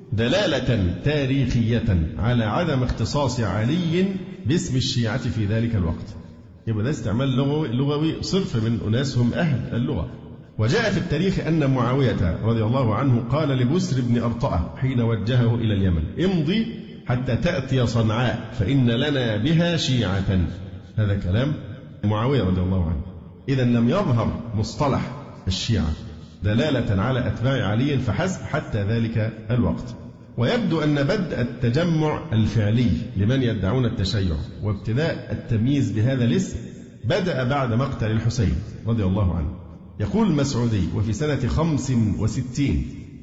دلالة تاريخية على عدم اختصاص علي باسم الشيعة في ذلك الوقت. يبقى ده استعمال لغوي, لغوي صرف من أناس هم أهل اللغة. وجاء في التاريخ أن معاوية رضي الله عنه قال لبسر بن أرطأة حين وجهه إلى اليمن امضي حتى تأتي صنعاء فإن لنا بها شيعة. هذا كلام معاوية رضي الله عنه. إذا لم يظهر مصطلح الشيعة دلالة على أتباع علي فحسب حتى ذلك الوقت. ويبدو أن بدء التجمع الفعلي لمن يدعون التشيع وابتداء التمييز بهذا الاسم بدأ بعد مقتل الحسين رضي الله عنه. يقول المسعودي وفي سنة خمس وستين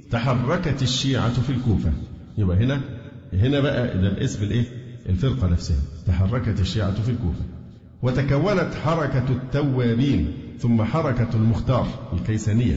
تحركت الشيعة في الكوفة. يبقى هنا هنا بقى ده الاسم الايه؟ الفرقة نفسها. تحركت الشيعة في الكوفة وتكونت حركة التوابين ثم حركة المختار الكيسانية.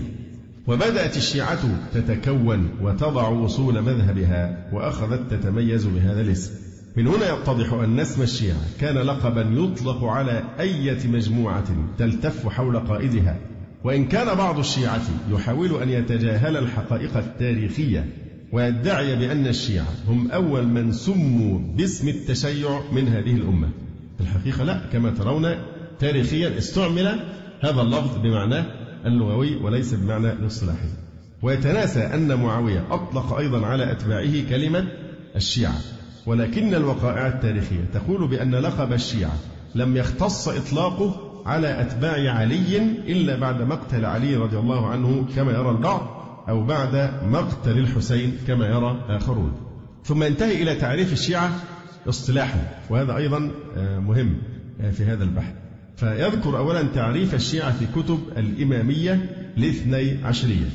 وبدأت الشيعة تتكون وتضع وصول مذهبها وأخذت تتميز بهذا الاسم. من هنا يتضح أن اسم الشيعة كان لقبا يطلق على أي مجموعة تلتف حول قائدها. وإن كان بعض الشيعة يحاول أن يتجاهل الحقائق التاريخية ويدعي بأن الشيعة هم أول من سموا باسم التشيع من هذه الأمة، في الحقيقة لا، كما ترون تاريخيا استعمل هذا اللفظ بمعناه اللغوي وليس بمعنى الاصطلاحي. ويتناسى أن معاوية أطلق أيضا على أتباعه كلمة الشيعة، ولكن الوقائع التاريخية تقول بأن لقب الشيعة لم يختص إطلاقه على أتباع علي إلا بعد مقتل علي رضي الله عنه كما يرى البعض، أو بعد مقتل الحسين كما يرى آخرون. ثم ينتهي إلى تعريف الشيعة اصطلاحا، وهذا أيضا مهم في هذا البحث. فيذكر أولا تعريف الشيعة في كتب الإمامية الاثني عشرية.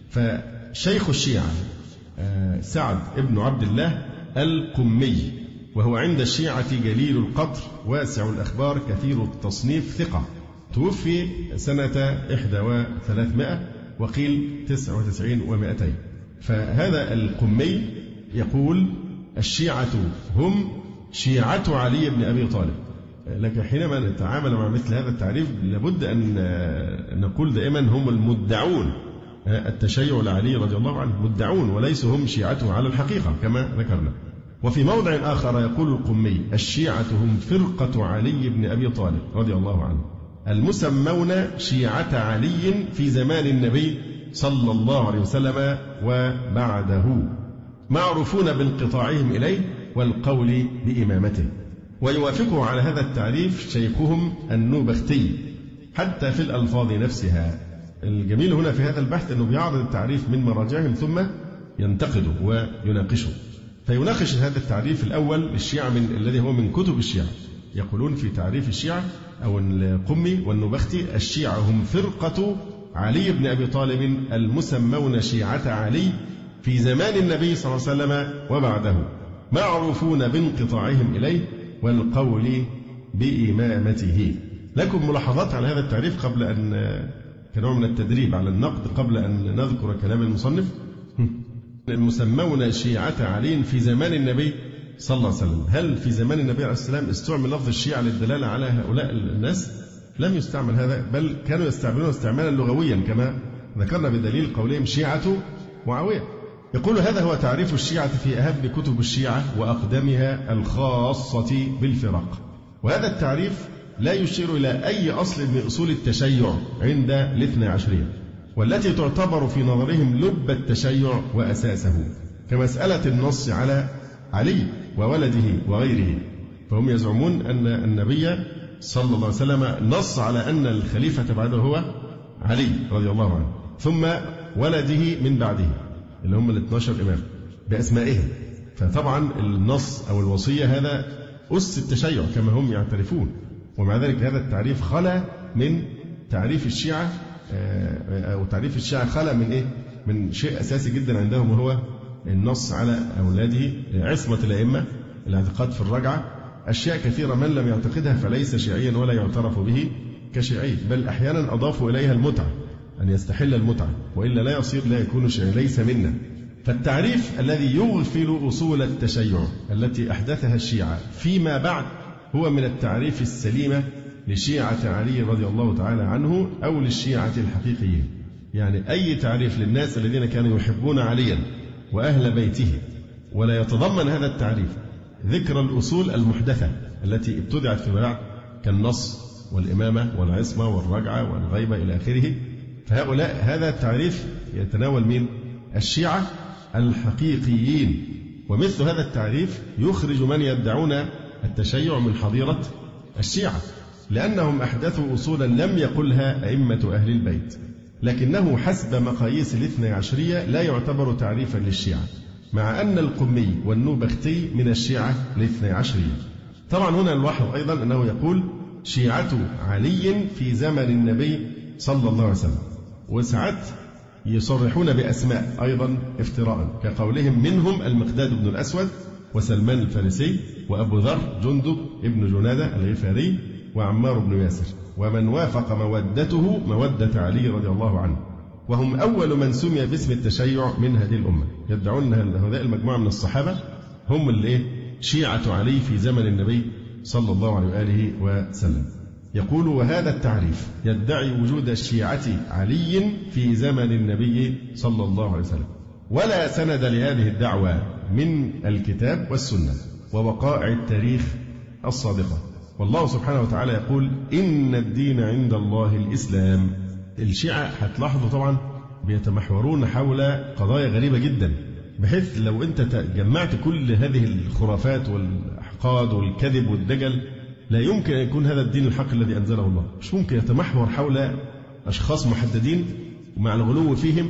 فشيخ الشيعة سعد ابن عبد الله القمي، وهو عند الشيعة جليل القدر واسع الأخبار كثير التصنيف ثقة، توفي سنة إحدى وثلاثمائة وقيل تسعة وتسعين ومائتين. فهذا القمي يقول الشيعة هم شيعة علي بن أبي طالب. لكن حينما نتعامل مع مثل هذا التعريف لابد أن نقول دائما هم المدعون التشيع لعلي رضي الله عنه، مدعون وليسوا هم شيعته على الحقيقة كما ذكرنا. وفي موضع آخر يقول القمي الشيعة هم فرقة علي بن أبي طالب رضي الله عنه المسمون شيعة علي في زمان النبي صلى الله عليه وسلم وبعده، معروفون بانقطاعهم إليه والقول بإمامته. ويوافقه على هذا التعريف شيخهم النوبختي حتى في الألفاظ نفسها. الجميل هنا في هذا البحث أنه بيعرض التعريف من مراجعهم ثم ينتقده ويناقشه. فيناقش هذا التعريف الأول للشيعة من الذي هو من كتب الشيعة. يقولون في تعريف الشيعة أو القمي والنبختي الشيعة هم فرقة علي بن أبي طالب المسمون شيعة علي في زمان النبي صلى الله عليه وسلم وبعده، معروفون بانقطاعهم إليه والقول بإمامته. لكم ملاحظات على هذا التعريف قبل أن كنوع من التدريب على النقد قبل أن نذكر كلام المصنف؟ المسمون شيعة علي في زمان النبي صلى الله عليه وسلم. هل في زمان النبي عليه السلام استعمل لفظ الشيعة للدلالة على هؤلاء الناس؟ لم يستعمل هذا، بل كانوا يستعملون استعمالا لغويا كما ذكرنا بدليل قولهم شيعة معاوية. يقول هذا هو تعريف الشيعة في أهم كتب الشيعة وأقدمها الخاصة بالفرق. وهذا التعريف لا يشير إلى أي أصل من أصول التشيع عند الاثنى عشرية، والتي تعتبر في نظرهم لب التشيع وأساسه، كمسألة النص على علي وولده وغيره. فهم يزعمون أن النبي صلى الله عليه وسلم نص على أن الخليفة بعده هو علي رضي الله عنه، ثم ولده من بعده اللي هم الاثنى عشر إمام بأسمائهم. فطبعا النص أو الوصية هذا أس التشيع كما هم يعترفون. ومع ذلك هذا التعريف خلا من تعريف الشيعة أو تعريف الشيعة خلى من إيه؟ من شيء أساسي جدا عندهم، وهو النص على أولاده، عصمة الأئمة، الاعتقاد في الرجعة. أشياء كثيرة من لم يعتقدها فليس شيعيا ولا يعترف به كشيعي، بل أحيانا أضافوا إليها المتعة، أن يستحل المتعة، وإلا لا يصير لا يكون شيعي، ليس منا. فالتعريف الذي يغفل أصول التشيع التي أحدثها الشيعة فيما بعد هو من التعريف السليمة لشيعة علي رضي الله تعالى عنه أو للشيعة الحقيقيين. يعني أي تعريف للناس الذين كانوا يحبون عليا وأهل بيته ولا يتضمن هذا التعريف ذكر الأصول المحدثة التي ابتدعت في بعد كالنص والإمامة والعصمة والرجعة والغيبة إلى آخره، فهؤلاء هذا التعريف يتناول من الشيعة الحقيقيين. ومثل هذا التعريف يخرج من يدعون التشيع من حظيرة الشيعة، لأنهم أحدثوا أصولا لم يقلها أئمة أهل البيت، لكنه حسب مقاييس الاثنى عشرية لا يعتبر تعريفا للشيعة، مع أن القمي والنوبختي من الشيعة الاثنى عشرية. طبعا هنا نلاحظ أيضا أنه يقول شيعة علي في زمن النبي صلى الله عليه وسلم، وساعات يصرحون بأسماء أيضا افتراء، كقولهم منهم المقداد بن الأسود وسلمان الفارسي وأبو ذر جندب ابن جنادة الغفاري وعمار بن ياسر، ومن وافق مودته مودة علي رضي الله عنه، وهم أول من سمي باسم التشيع من هذه الأمة. يدعون أن هؤلاء المجموعة من الصحابة هم اللي شيعة علي في زمن النبي صلى الله عليه وآله وسلم. يقول وهذا التعريف يدعي وجود الشيعة علي في زمن النبي صلى الله عليه وسلم، ولا سند لهذه الدعوة من الكتاب والسنة ووقائع التاريخ الصادقة. والله سبحانه وتعالى يقول إن الدين عند الله الإسلام. الشيعة هتلاحظوا طبعا بيتمحورون حول قضايا غريبة جدا، بحيث لو أنت جمعت كل هذه الخرافات والأحقاد والكذب والدجل لا يمكن أن يكون هذا الدين الحق الذي أنزله الله. مش ممكن يتمحور حول أشخاص محددين ومع الغلو فيهم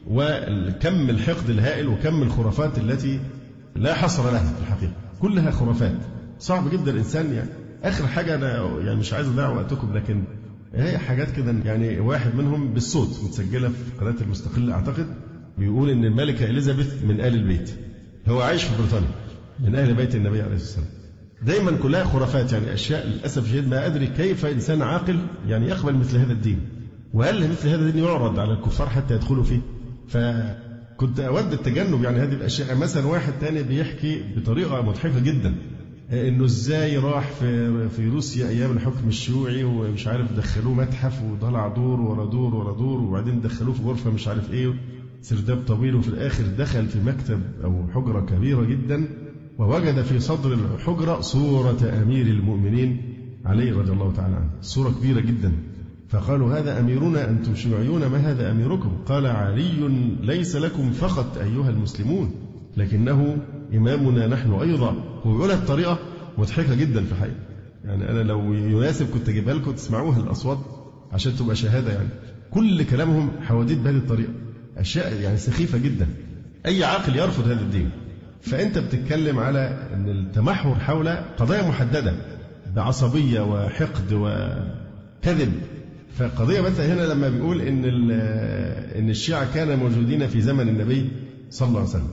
وكم الحقد الهائل وكم الخرافات التي لا حصر لها في الحقيقة، كلها خرافات. صعب جدا الإنسان يعني آخر حاجة أنا يعني مش عايز أضيع وقتكم، لكن هي حاجات كده يعني واحد منهم بالصوت متسجلة في قناة المستقلة أعتقد، بيقول إن الملكة إليزابيث من آل البيت، هو عايش في بريطانيا من أهل بيت النبي عليه الصلاة والسلام. دايما كلها خرافات، يعني أشياء للأسف الشديد ما أدري كيف إنسان عاقل يعني يقبل مثل هذا الدين، وهل مثل هذا الدين يعرض على الكفار حتى يدخلوا فيه. فكنت أود التجنب يعني هذه الأشياء. مثلا واحد تاني بيحكي بطريقة مضحكة جدا إنه إزاي راح في في روسيا أيام الحكم الشيوعي ومش عارف دخلوه متحف وطلع دور ورا دور ورا دور، وبعدين دخلوه في غرفة مش عارف إيه سرداب طويل، وفي الآخر دخل في مكتب أو حجرة كبيرة جدا ووجد في صدر الحجرة صورة أمير المؤمنين علي رضي الله تعالى عنه، صورة كبيرة جدا. فقالوا هذا أميرنا أنتم شيوعيون، ما هذا أميركم؟ قال علي ليس لكم فقط أيها المسلمون لكنه إمامنا نحن أيضا. وبيقولها بطريقة مضحكة جدا في حقيقة، يعني أنا لو يناسب كنت أجيبها لكم تسمعوها الأصوات عشان تبقى شهادة. يعني كل كلامهم حواديت بهذه الطريقة، أشياء يعني سخيفة جدا، أي عاقل يرفض هذا الدين. فأنت بتتكلم على أن التمحور حول قضايا محددة بعصبية وحقد وكذب. فقضية مثلا هنا لما بيقول إن إن الشيعة كانوا موجودين في زمن النبي صلى الله عليه وسلم،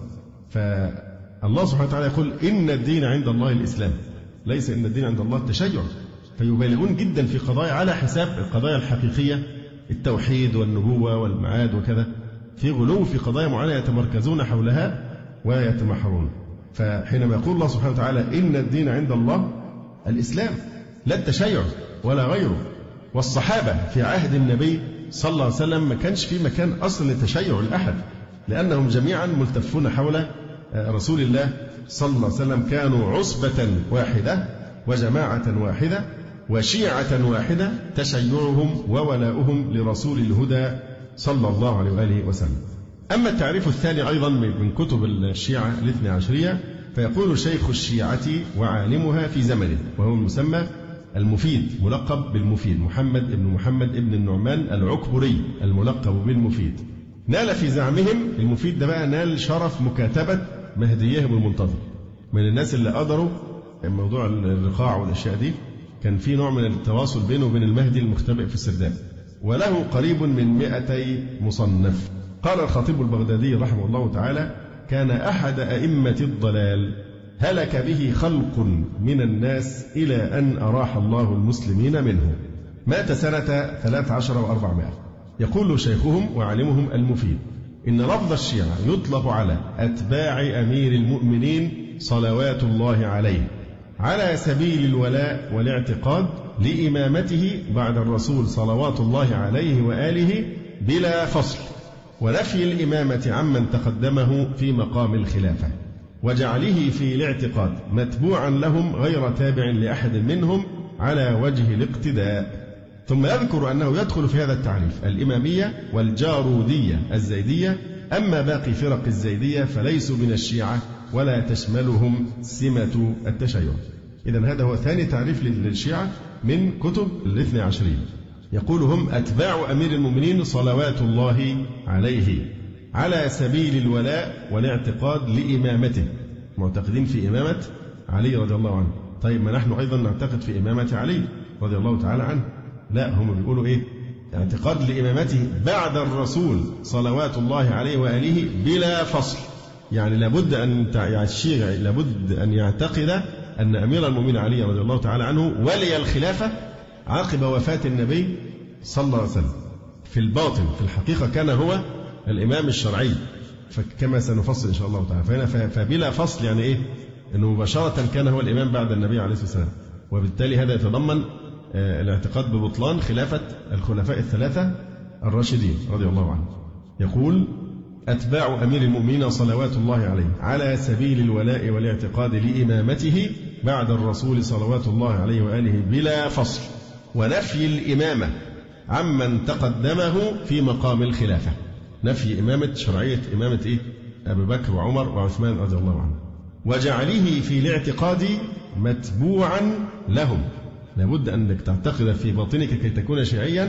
فالله سبحانه وتعالى يقول إن الدين عند الله الإسلام، ليس إن الدين عند الله التشيع. فيبالغون جدا في قضايا على حساب القضايا الحقيقية، التوحيد والنبوة والمعاد وكذا، في غلو في قضايا معينة يتمركزون حولها ويتمحرون. فحينما يقول الله سبحانه وتعالى إن الدين عند الله الإسلام لا التشيع ولا غيره. والصحابة في عهد النبي صلى الله عليه وسلم ما كانش في مكان أصلا للتشيع لأحد، لأنهم جميعا ملتفون حول رسول الله صلى الله عليه وسلم، كانوا عصبة واحدة وجماعة واحدة وشيعة واحدة، تشيعهم وولاؤهم لرسول الهدى صلى الله عليه وآله وسلم. أما التعريف الثاني أيضا من كتب الشيعة الاثنى عشرية، فيقول شيخ الشيعة وعالمها في زمنه، وهو المسمى المفيد، ملقب بالمفيد، محمد ابن محمد ابن النعمان العكبري الملقب بالمفيد. نال في زعمهم المفيد ده بقى نال شرف مكاتبة مهديهم المنتظر. من الناس اللي قدروا موضوع الرقاع والأشياء دي، كان في نوع من التواصل بينه وبين المهدي المختبئ في السرداب، وله قريب من مئتي مصنف. قال الخطيب البغدادي رحمه الله تعالى: كان أحد أئمة الضلال هلك به خلق من الناس إلى أن أراح الله المسلمين منه. مات سنة ثلاث عشر وأربعمائة. يقول شيخهم وعالمهم المفيد: إن لفظ الشيعة يطلق على أتباع أمير المؤمنين صلوات الله عليه على سبيل الولاء والاعتقاد لإمامته بعد الرسول صلوات الله عليه وآله بلا فصل، ونفي الإمامة عمن تقدمه في مقام الخلافة، وجعله في الاعتقاد متبوعا لهم غير تابع لأحد منهم على وجه الاقتداء. ثم يذكر أنه يدخل في هذا التعريف الإمامية والجارودية الزيدية، أما باقي فرق الزيدية فليسوا من الشيعة ولا تشملهم سمة التشيع. إذن هذا هو ثاني تعريف للشيعة من كتب الاثنى عشرية. يقول: هم أتباع أمير المؤمنين صلوات الله عليه على سبيل الولاء والاعتقاد لإمامته، معتقدين في إمامة علي رضي الله عنه. طيب ما نحن أيضا نعتقد في إمامة علي رضي الله تعالى عنه. لا، هم بيقولوا إيه؟ اعتقاد لإمامته بعد الرسول صلوات الله عليه وآله بلا فصل. يعني لابد أن الشيعي لابد أن يعتقد أن أمير المؤمنين علي رضي الله تعالى عنه ولي الخلافة عقب وفاة النبي صلى الله عليه وسلم. في الباطن في الحقيقة كان هو الإمام الشرعي، فكما سنفصل إن شاء الله تعالى. فهنا فبلا فصل يعني إيه؟ أنه مباشرة كان هو الإمام بعد النبي عليه الصلاة والسلام، وبالتالي هذا يتضمن الاعتقاد ببطلان خلافة الخلفاء الثلاثة الراشدين رضي الله عنهم. يقول: أتباع أمير المؤمنين صلوات الله عليه على سبيل الولاء والاعتقاد لإمامته بعد الرسول صلوات الله عليه وآله بلا فصل، ونفي الإمامة عمن تقدمه في مقام الخلافة. نفي إمامة شرعية إمامة إيه؟ أبي بكر وعمر وعثمان رضي الله عنهم، وجعله في الاعتقاد متبوعا لهم. لابد أنك تعتقد في باطنك كي تكون شيعيا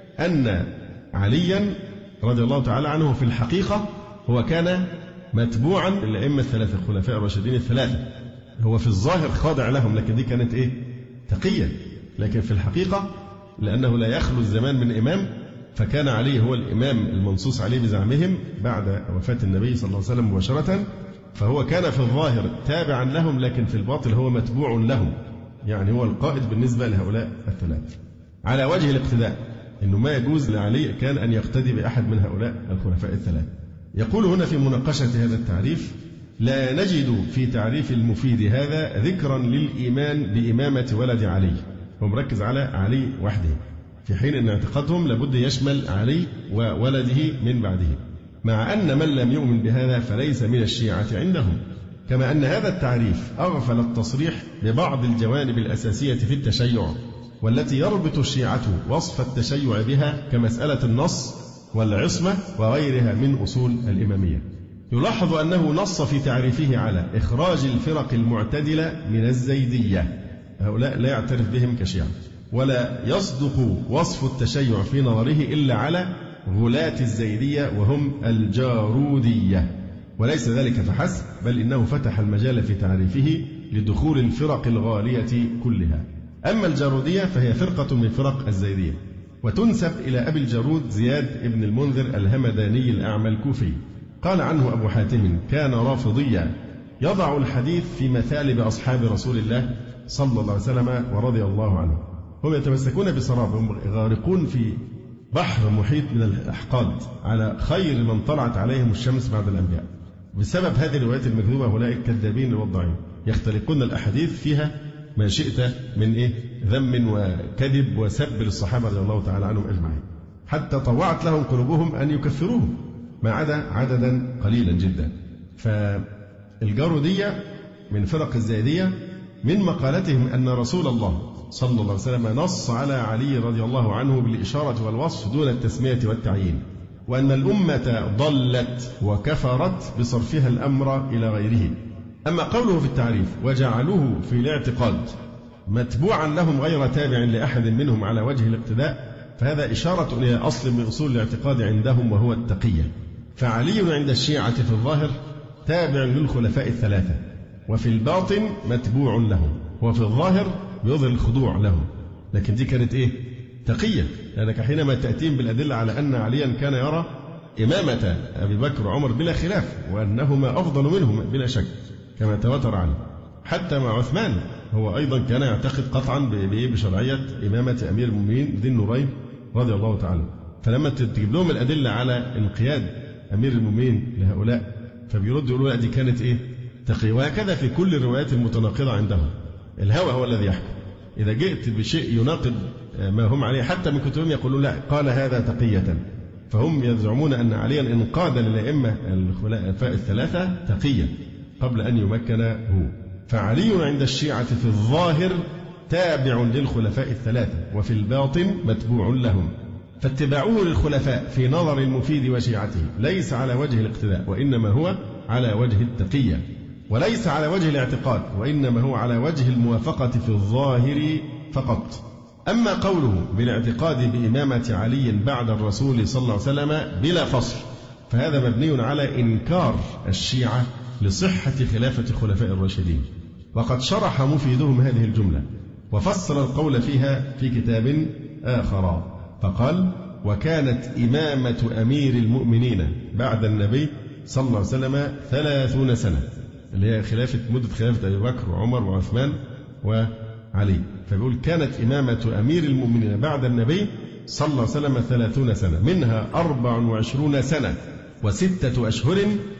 أن عليا رضي الله تعالى عنه في الحقيقة هو كان متبوعا للأئمة الثلاثة الخلفاء الراشدين الثلاثة. هو في الظاهر خاضع لهم، لكن دي كانت إيه؟ تقية. لكن في الحقيقة لأنه لا يخلو الزمان من إمام، فكان علي هو الإمام المنصوص عليه بزعمهم بعد وفاة النبي صلى الله عليه وسلم مباشرة، فهو كان في الظاهر تابعا لهم، لكن في الباطن هو متبوع لهم، يعني هو القائد بالنسبة لهؤلاء الثلاثة على وجه الاقتداء. إنه ما يجوز لعلي كان أن يقتدي بأحد من هؤلاء الخلفاء الثلاثة. يقول هنا في مناقشة هذا التعريف: لا نجد في تعريف المفيد هذا ذكرا للإيمان بإمامة ولد علي. هو مركز على علي وحده، في حين أن اعتقادهم لابد يشمل علي وولده من بعده، مع أن من لم يؤمن بهذا فليس من الشيعة عندهم. كما أن هذا التعريف أغفل التصريح ببعض الجوانب الأساسية في التشيع، والتي يربط الشيعة وصف التشيع بها كمسألة النص والعصمة وغيرها من أصول الإمامية. يلاحظ أنه نص في تعريفه على إخراج الفرق المعتدلة من الزيدية، هؤلاء لا يعترف بهم كشيعة، ولا يصدق وصف التشيع في نظره إلا على غلاة الزيدية وهم الجارودية. وليس ذلك فحسب، بل إنه فتح المجال في تعريفه لدخول الفرق الغالية كلها. أما الجارودية فهي فرقة من فرق الزيدية، وتنسب إلى أبي الجارود زياد بن المنذر الهمداني الأعمى الكوفي. قال عنه أبو حاتم: كان رافضيا يضع الحديث في مثالب أصحاب رسول الله صلى الله عليه وسلم ورضي الله عنه. هم يتمسكون بسراب، هم غارقون في بحر محيط من الأحقاد على خير من طلعت عليهم الشمس بعد الأنبياء. بسبب هذه الروايات المكذوبة هؤلاء الكذابين الوضاعين يختلقون الأحاديث فيها ما شئت من إيه؟ ذم وكذب وسب للصحابة رضي الله تعالى عنهم أجمعين، حتى طوعت لهم قلوبهم أن يكفروهم، ما عدا عددا قليلا جدا. فالجارودية من فرق الزيدية من مقالتهم أن رسول الله صلى الله عليه وسلم نص على علي رضي الله عنه بالإشارة والوصف دون التسمية والتعيين، وأن الأمة ضلت وكفرت بصرفها الأمر إلى غيره. أما قوله في التعريف: وجعلوه في الاعتقاد متبوعا لهم غير تابع لأحد منهم على وجه الاقتداء، فهذا إشارة إلى أصل من أصول الاعتقاد عندهم وهو التقية. فعلي عند الشيعة في الظاهر تابع للخلفاء الثلاثة، وفي الباطن متبوع لهم، وفي الظاهر بيظهر الخضوع لهم. لكن دي كانت إيه؟ تقيا، لأنك حينما تأتيهم بالأدلة على أن عليا كان يرى إمامة أبي بكر وعمر بلا خلاف وأنهما أفضل منهما بلا شك كما تواتر عنه، حتى مع عثمان هو أيضا كان يعتقد قطعا بشرعية إمامة أمير المؤمنين ذي النورين رضي الله تعالى. فلما تجيب لهم الأدلة على انقياد أمير المؤمنين لهؤلاء فبيردوا يقولوا لا دي كانت إيه؟ تقي. وهكذا في كل الروايات المتناقضة عندهم، الهوى هو الذي يحكم. إذا جئت بشيء يناقض ما هم عليه حتى من كتبهم يقولون لا قال هذا تقية، فهم يزعمون أن عليا انقاد للأئمة الخلفاء الثلاثة تقيا قبل أن يمكن هو. فعلي عند الشيعة في الظاهر تابع للخلفاء الثلاثة وفي الباطن متبوع لهم، فاتباعه للخلفاء في نظر المفيد وشيعته ليس على وجه الاقتداء وإنما هو على وجه التقية، وليس على وجه الاعتقاد وإنما هو على وجه الموافقة في الظاهر فقط. أما قوله بالاعتقاد بإمامة علي بعد الرسول صلى الله عليه وسلم بلا فصل فهذا مبني على إنكار الشيعة لصحة خلافة الخلفاء الراشدين، وقد شرح مفيدهم هذه الجملة وفصل القول فيها في كتاب آخر فقال: وكانت إمامة أمير المؤمنين بعد النبي صلى الله عليه وسلم ثلاثون سنة، اللي هي خلافة مدة خلافة أبي بكر وعمر وعثمان وعلي. فبيقول كانت إمامة أمير المؤمنين بعد النبي صلى الله عليه وسلم ثلاثون سنة، منها أربع وعشرون سنة وستة أشهر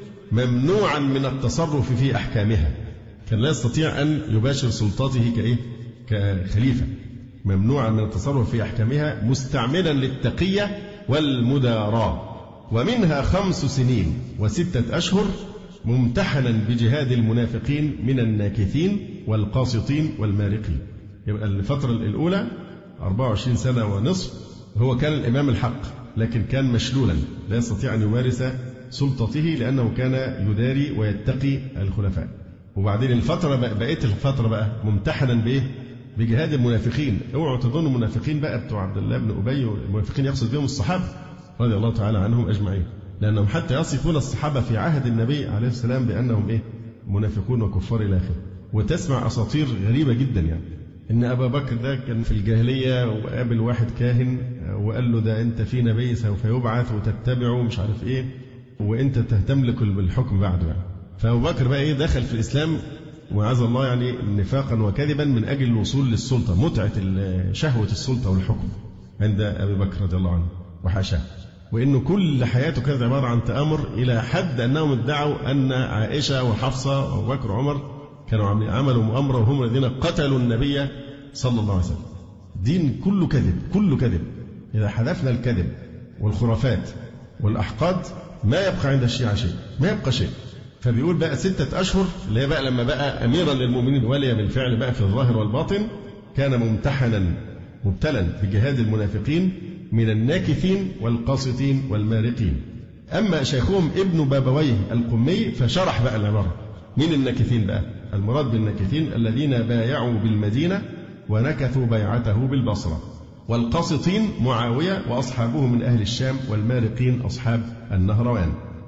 ممنوعا من التصرف في أحكامها، كان لا يستطيع أن يباشر سلطاته كإيه؟ كخليفة، ممنوعا من التصرف في أحكامها مستعملا للتقية والمداراة. ومنها خمس سنين وستة أشهر ممتحنا بجهاد المنافقين من الناكثين والقاسطين والمارقين. يبقى الفترة الأولى أربع وعشرين سنة ونصف هو كان الإمام الحق، لكن كان مشلولا لا يستطيع أن يمارس سلطته لأنه كان يداري ويتقي الخلفاء. وبعدين الفترة بقيت الفترة بقى ممتحنا بإيه؟ بجهاد المنافقين. اوعوا تظنوا المنافقين بقى بتوع عبد الله بن أبي، المنافقين يقصد بهم الصحابة رضي الله تعالى عنهم أجمعين، لأنهم حتى يصفون الصحابة في عهد النبي عليه السلام بأنهم إيه؟ منافقون وكفار إلى آخره. وتسمع أساطير غريبة جدا، يعني إن أبا بكر ده كان في الجاهلية وقابل واحد كاهن وقال له ده أنت في نبي سوف يبعث وتتبعه مش عارف إيه وأنت تهتملك بالحكم بعده يعني. فأبو بكر بقى إيه؟ دخل في الإسلام وعز الله يعني نفاقا وكذبا من أجل الوصول للسلطة، متعة شهوة السلطة والحكم عند أبي بكر رضي الله عنه وحاشاه. وإنه كل حياته كانت عبارة عن تآمر إلى حد أنهم ادعوا أن عائشة وحفصة وأبو بكر وعمر كانوا عملوا مؤامرة وهم الذين قتلوا النبي صلى الله عليه وسلم. دين كله كذب، كله كذب. إذا حذفنا الكذب والخرافات والأحقاد ما يبقى عند الشيعة شيء، ما يبقى شيء. فبيقول بقى ستة أشهر اللي هي بقى لما بقى أميرا للمؤمنين وليا بالفعل بقى في الظاهر والباطن، كان ممتحنا مبتلا بجهاد المنافقين من الناكثين والقاسطين والمارقين. أما شيخهم ابن بابويه القمي فشرح بقى العبارة. من الناكثين بقى؟ المراد بالناكثين الذين بايعوا بالمدينة ونكثوا بيعته بالبصرة، والقاسطين معاوية وأصحابه من أهل الشام، والمارقين أصحاب النهروان.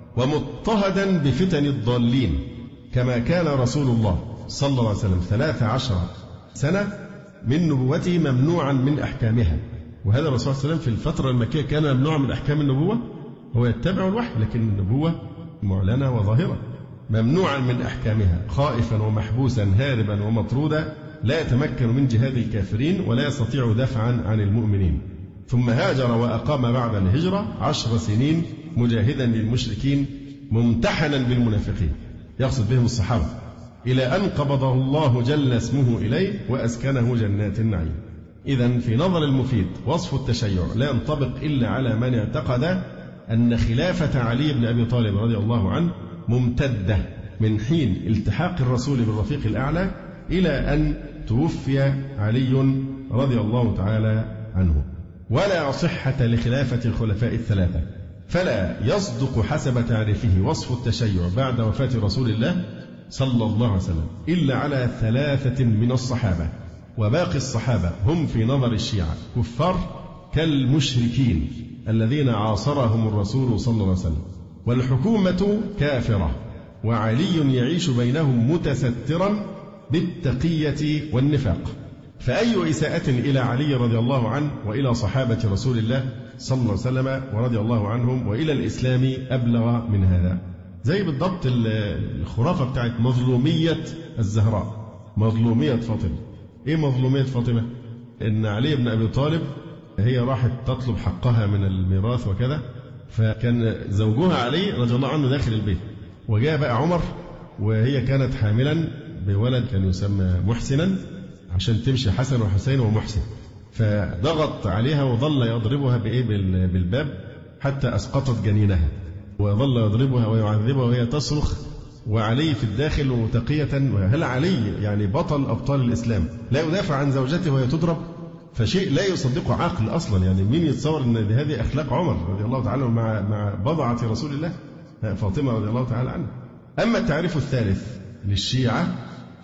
ومضطهدا بفتن الضالين كما كان رسول الله صلى الله عليه وسلم ثلاث عشر سنة من نبوته ممنوعا من أحكامها. وهذا الرسول صلى الله عليه وسلم في الفترة المكية كان ممنوعا من أحكام النبوة، هو يتبع الوحي لكن النبوة معلنة وظاهرة، ممنوعا من أحكامها، خائفا ومحبوسا هاربا ومطرودا، لا يتمكن من جهاد الكافرين ولا يستطيع دفعا عن المؤمنين. ثم هاجر وأقام بعد الهجرة عشر سنين مجاهدا للمشركين ممتحنا بالمنافقين، يقصد بهم الصحابة، إلى أن قبضه الله جل اسمه إليه وأسكنه جنات النعيم. إذن في نظر المفيد وصف التشيع لا ينطبق إلا على من اعتقد أن خلافة علي بن أبي طالب رضي الله عنه ممتدة من حين التحاق الرسول بالرفيق الأعلى إلى أن توفي علي رضي الله تعالى عنه، ولا صحة لخلافة الخلفاء الثلاثة، فلا يصدق حسب تعريفه وصف التشيع بعد وفاة رسول الله صلى الله عليه وسلم إلا على ثلاثة من الصحابة، وباقي الصحابة هم في نظر الشيعة كفار كالمشركين الذين عاصرهم الرسول صلى الله عليه وسلم، والحكومة كافرة، وعلي يعيش بينهم متسترا بالتقية والنفاق. فأي إساءة إلى علي رضي الله عنه وإلى صحابة رسول الله صلى الله عليه وسلم ورضي الله عنهم وإلى الإسلام أبلغ من هذا؟ زي بالضبط الخرافة بتاعت مظلومية الزهراء، مظلومية فاطمة. إيه مظلومية فاطمة؟ إن علي بن أبي طالب هي راحت تطلب حقها من الميراث وكذا، فكان زوجها علي رضي الله عنه داخل البيت، وجاء بقى عمر وهي كانت حاملا بولد كان يسمى محسنا عشان تمشي حسن وحسين ومحسن، فضغط عليها وظل يضربها بإيه بالباب حتى أسقطت جنينها، وظل يضربها ويعذبها وهي تصرخ وعلي في الداخل وتقية. وهل علي يعني بطل أبطال الإسلام لا يدافع عن زوجته وهي تضرب؟ فشيء لا يصدقه عقل أصلا. يعني مين يتصور أن هذه أخلاق عمر رضي الله تعالى مع مع بضعة رسول الله فاطمة رضي الله تعالى عنها. أما التعريف الثالث للشيعة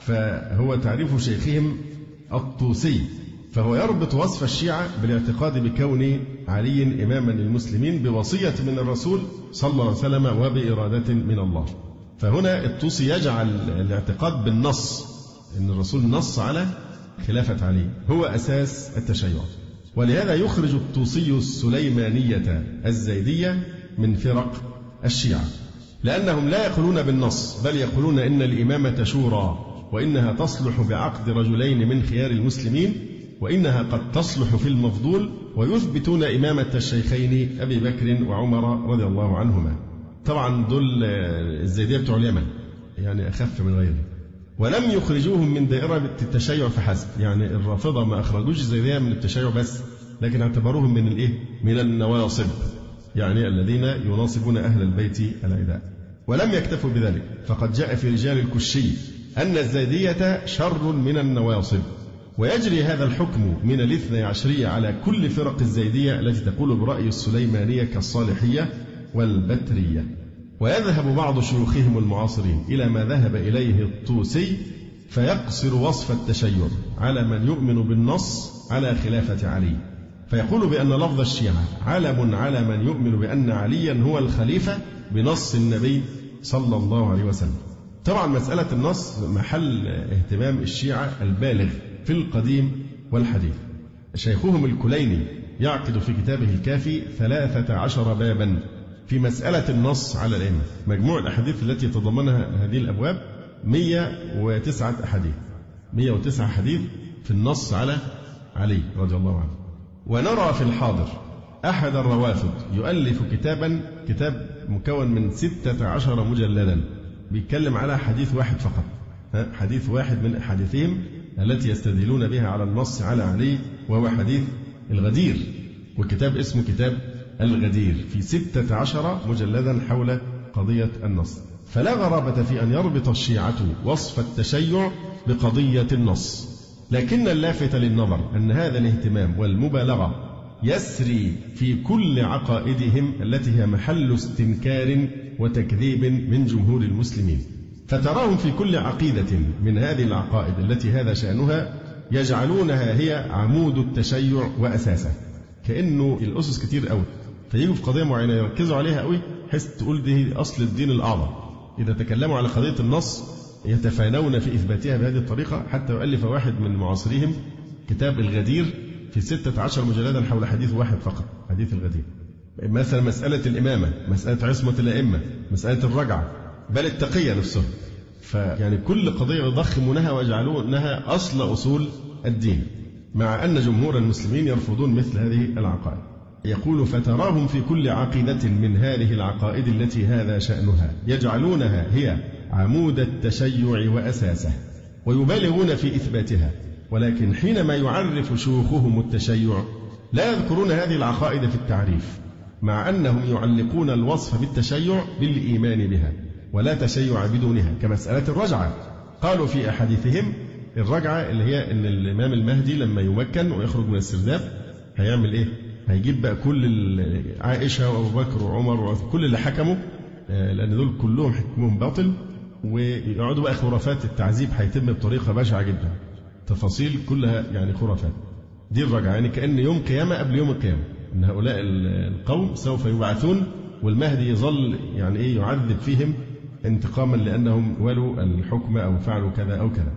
فهو تعريف شيخهم الطوسي، فهو يربط وصف الشيعة بالاعتقاد بكون علي إماما للمسلمين بوصية من الرسول صلى الله عليه وسلم وبإرادة من الله. فهنا الطوسي يجعل الاعتقاد بالنص أن الرسول نص على خلافة علي هو أساس التشيع، ولهذا يخرج الطوسي السليمانية الزيدية من فرق الشيعة، لأنهم لا يقولون بالنص بل يقولون إن الإمامة شورى، وإنها تصلح بعقد رجلين من خيار المسلمين، وإنها قد تصلح في المفضول، ويثبتون إمامة الشيخين أبي بكر وعمر رضي الله عنهما. طبعا دول الزيدية بتوع اليمن يعني أخف من غيره، ولم يخرجوهم من دائرة التشيع فحسب. يعني الرافضة ما أخرجوش الزيدية من التشيع بس، لكن اعتبروهم من الإيه؟ من النواصب، يعني الذين يناصبون أهل البيت العداء. ولم يكتفوا بذلك، فقد جاء في رجال الكشي أن الزيدية شر من النواصب، ويجري هذا الحكم من الاثني عشرية على كل فرق الزيدية التي تقول برأي السليمانية كالصالحية والبترية. ويذهب بعض شيوخهم المعاصرين إلى ما ذهب إليه الطوسي، فيقصر وصف التشيع على من يؤمن بالنص على خلافة علي، فيقول بأن لفظ الشيعة علم على من يؤمن بأن عليا هو الخليفة بنص النبي صلى الله عليه وسلم. طبعا مسألة النص محل اهتمام الشيعة البالغ في القديم والحديث. شيخهم الكليني يعقد في كتابه الكافي ثلاثة عشر بابا في مسألة النص على الأئمة. مجموع الأحاديث التي تضمنها هذه الأبواب مئة وتسعة أحاديث، مئة وتسعة حديث في النص على علي رضي الله عنه. ونرى في الحاضر أحد الروافض يؤلف كتابا كتاب مكون من ستة عشر مجلدا بيتكلم على حديث واحد فقط، حديث واحد من أحاديثهم التي يستدلون بها على النص على علي، وهو حديث الغدير، وكتاب اسمه كتاب الغدير في ستة عشر مجلدا حول قضية النص. فلا غرابة في أن يربط الشيعة وصف التشيع بقضية النص، لكن اللافت للنظر أن هذا الاهتمام والمبالغة يسري في كل عقائدهم التي هي محل استنكار وتكذيب من جمهور المسلمين. فتراهم في كل عقيدة من هذه العقائد التي هذا شأنها يجعلونها هي عمود التشيع وأساسه، كأنه الأسس كتير قوي، فيجوا في قضية معينة يركزوا عليها قوي حيث تقول دي أصل الدين الأعظم. إذا تكلموا على قضية النص يتفانون في إثباتها بهذه الطريقة، حتى يؤلف واحد من معاصريهم كتاب الغدير في ستة عشر مجلدا حول حديث واحد فقط، حديث الغدير. مثلا مسألة الإمامة، مسألة عصمة الأئمة، مسألة الرجعة، بل التقية نفسه. فيعني كل قضية يضخمونها ويجعلونها أصل أصول الدين، مع أن جمهور المسلمين يرفضون مثل هذه العقائد. يقول فتراهم في كل عقيدة من هذه العقائد التي هذا شأنها يجعلونها هي عمود التشيع وأساسه، ويبالغون في إثباتها، ولكن حينما يعرف شيوخهم التشيع لا يذكرون هذه العقائد في التعريف، مع أنهم يعلقون الوصف بالتشيع بالإيمان بها ولا تشيع بدونها، كمسألة الرجعة. قالوا في أحاديثهم الرجعة اللي هي أن الإمام المهدي لما يمكن ويخرج من السرداب هيعمل إيه؟ هيجيب بقى كل عائشة وأبو بكر وعمر وكل اللي حكموا، لأن دول كلهم حكمهم باطل، ويقعدوا بقى خرافات التعذيب هيتم بطريقة بشعة جدا، تفاصيل كلها يعني خرافات. دي الرجعة، يعني كأن يوم قيامة قبل يوم القيامة، أن هؤلاء القوم سوف يبعثون والمهدي يظل يعني إيه يعذب فيهم انتقاما لأنهم ولوا الحكم أو فعلوا كذا أو كذا.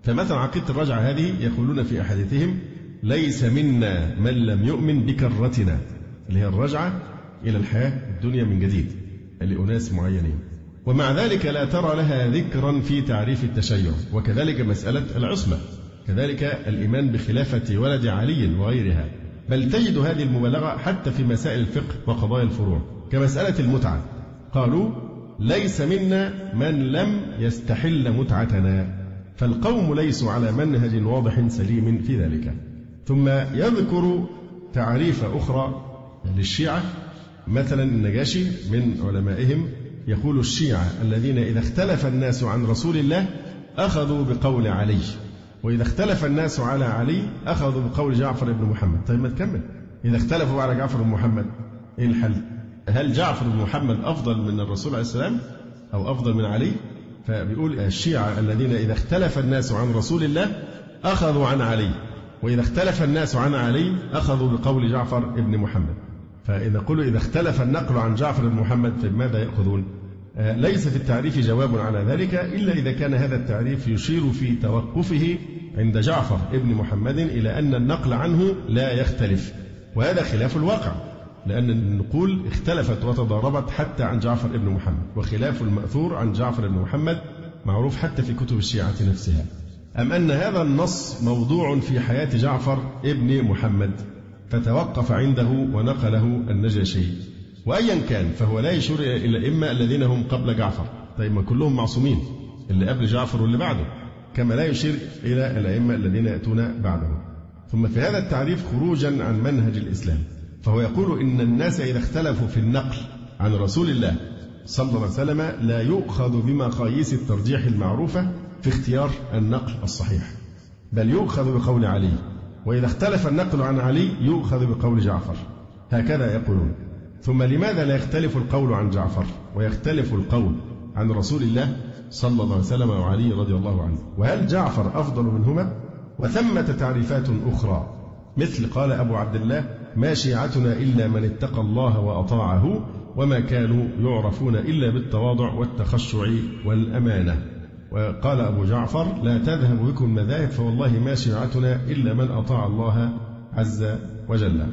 فمثلا عقيدة الرجعة هذه يقولون في أحاديثهم: ليس منا من لم يؤمن بكرتنا، اللي هي الرجعة إلى الحياة الدنيا من جديد لأناس معينين. ومع ذلك لا ترى لها ذكرا في تعريف التشيع. وكذلك مسألة العصمة، كذلك الإيمان بخلافة ولد علي وغيرها، بل تجد هذه المبالغة حتى في مسائل الفقه وقضايا الفروع، كمسألة المتعة. قالوا: ليس منا من لم يستحل متعتنا. فالقوم ليسوا على منهج واضح سليم في ذلك. ثم يذكر تعريف أخرى للشيعة، مثلا النجاشي من علمائهم يقول: الشيعة الذين إذا اختلف الناس عن رسول الله أخذوا بقول علي، وإذا اختلف الناس على علي أخذوا بقول جعفر بن محمد. طيب ما تكمل، إذا اختلفوا على جعفر بن محمد إيه الحل؟ هل جعفر بن محمد أفضل من الرسول عليه السلام أو أفضل من علي؟ فبيقول: الشيعة الذين إذا اختلف الناس عن رسول الله أخذوا عن علي، وإذا اختلف الناس عن علي أخذوا بقول جعفر بن محمد. فإذا قلوا إذا اختلف النقل عن جعفر بن محمد فماذا يأخذون؟ آه ليس في التعريف جواب على ذلك إلا إذا كان هذا التعريف يشير في توقفه عند جعفر بن محمد إلى أن النقل عنه لا يختلف، وهذا خلاف الواقع، لأن النقول اختلفت وتضاربت حتى عن جعفر بن محمد، وخلاف المأثور عن جعفر بن محمد معروف حتى في كتب الشيعة نفسها. أم أن هذا النص موضوع في حياة جعفر بن محمد فتوقف عنده ونقله النجاشي. وأيا كان فهو لا يشير إلى الأئمة الذين هم قبل جعفر، طيب ما كلهم معصومين، اللي قبل جعفر واللي بعده، كما لا يشير إلى الأئمة الذين يأتون بعده. ثم في هذا التعريف خروجا عن منهج الإسلام، فهو يقول إن الناس إذا اختلفوا في النقل عن رسول الله صلى الله عليه وسلم لا يؤخذ بمقاييس الترجيح المعروفة في اختيار النقل الصحيح، بل يؤخذ بقول علي، وإذا اختلف النقل عن علي يؤخذ بقول جعفر، هكذا يقولون. ثم لماذا لا يختلف القول عن جعفر ويختلف القول عن رسول الله صلى الله عليه وسلم وعلي رضي الله عنه؟ وهل جعفر أفضل منهما؟ وثمة تعريفات أخرى، مثل قال أبو عبد الله: ما شيعتنا إلا من اتقى الله وأطاعه، وما كانوا يعرفون إلا بالتواضع والتخشع والأمانة. وقال أبو جعفر: لا تذهب بكم المذاهب فوالله ما شيعتنا إلا من أطاع الله عز وجل.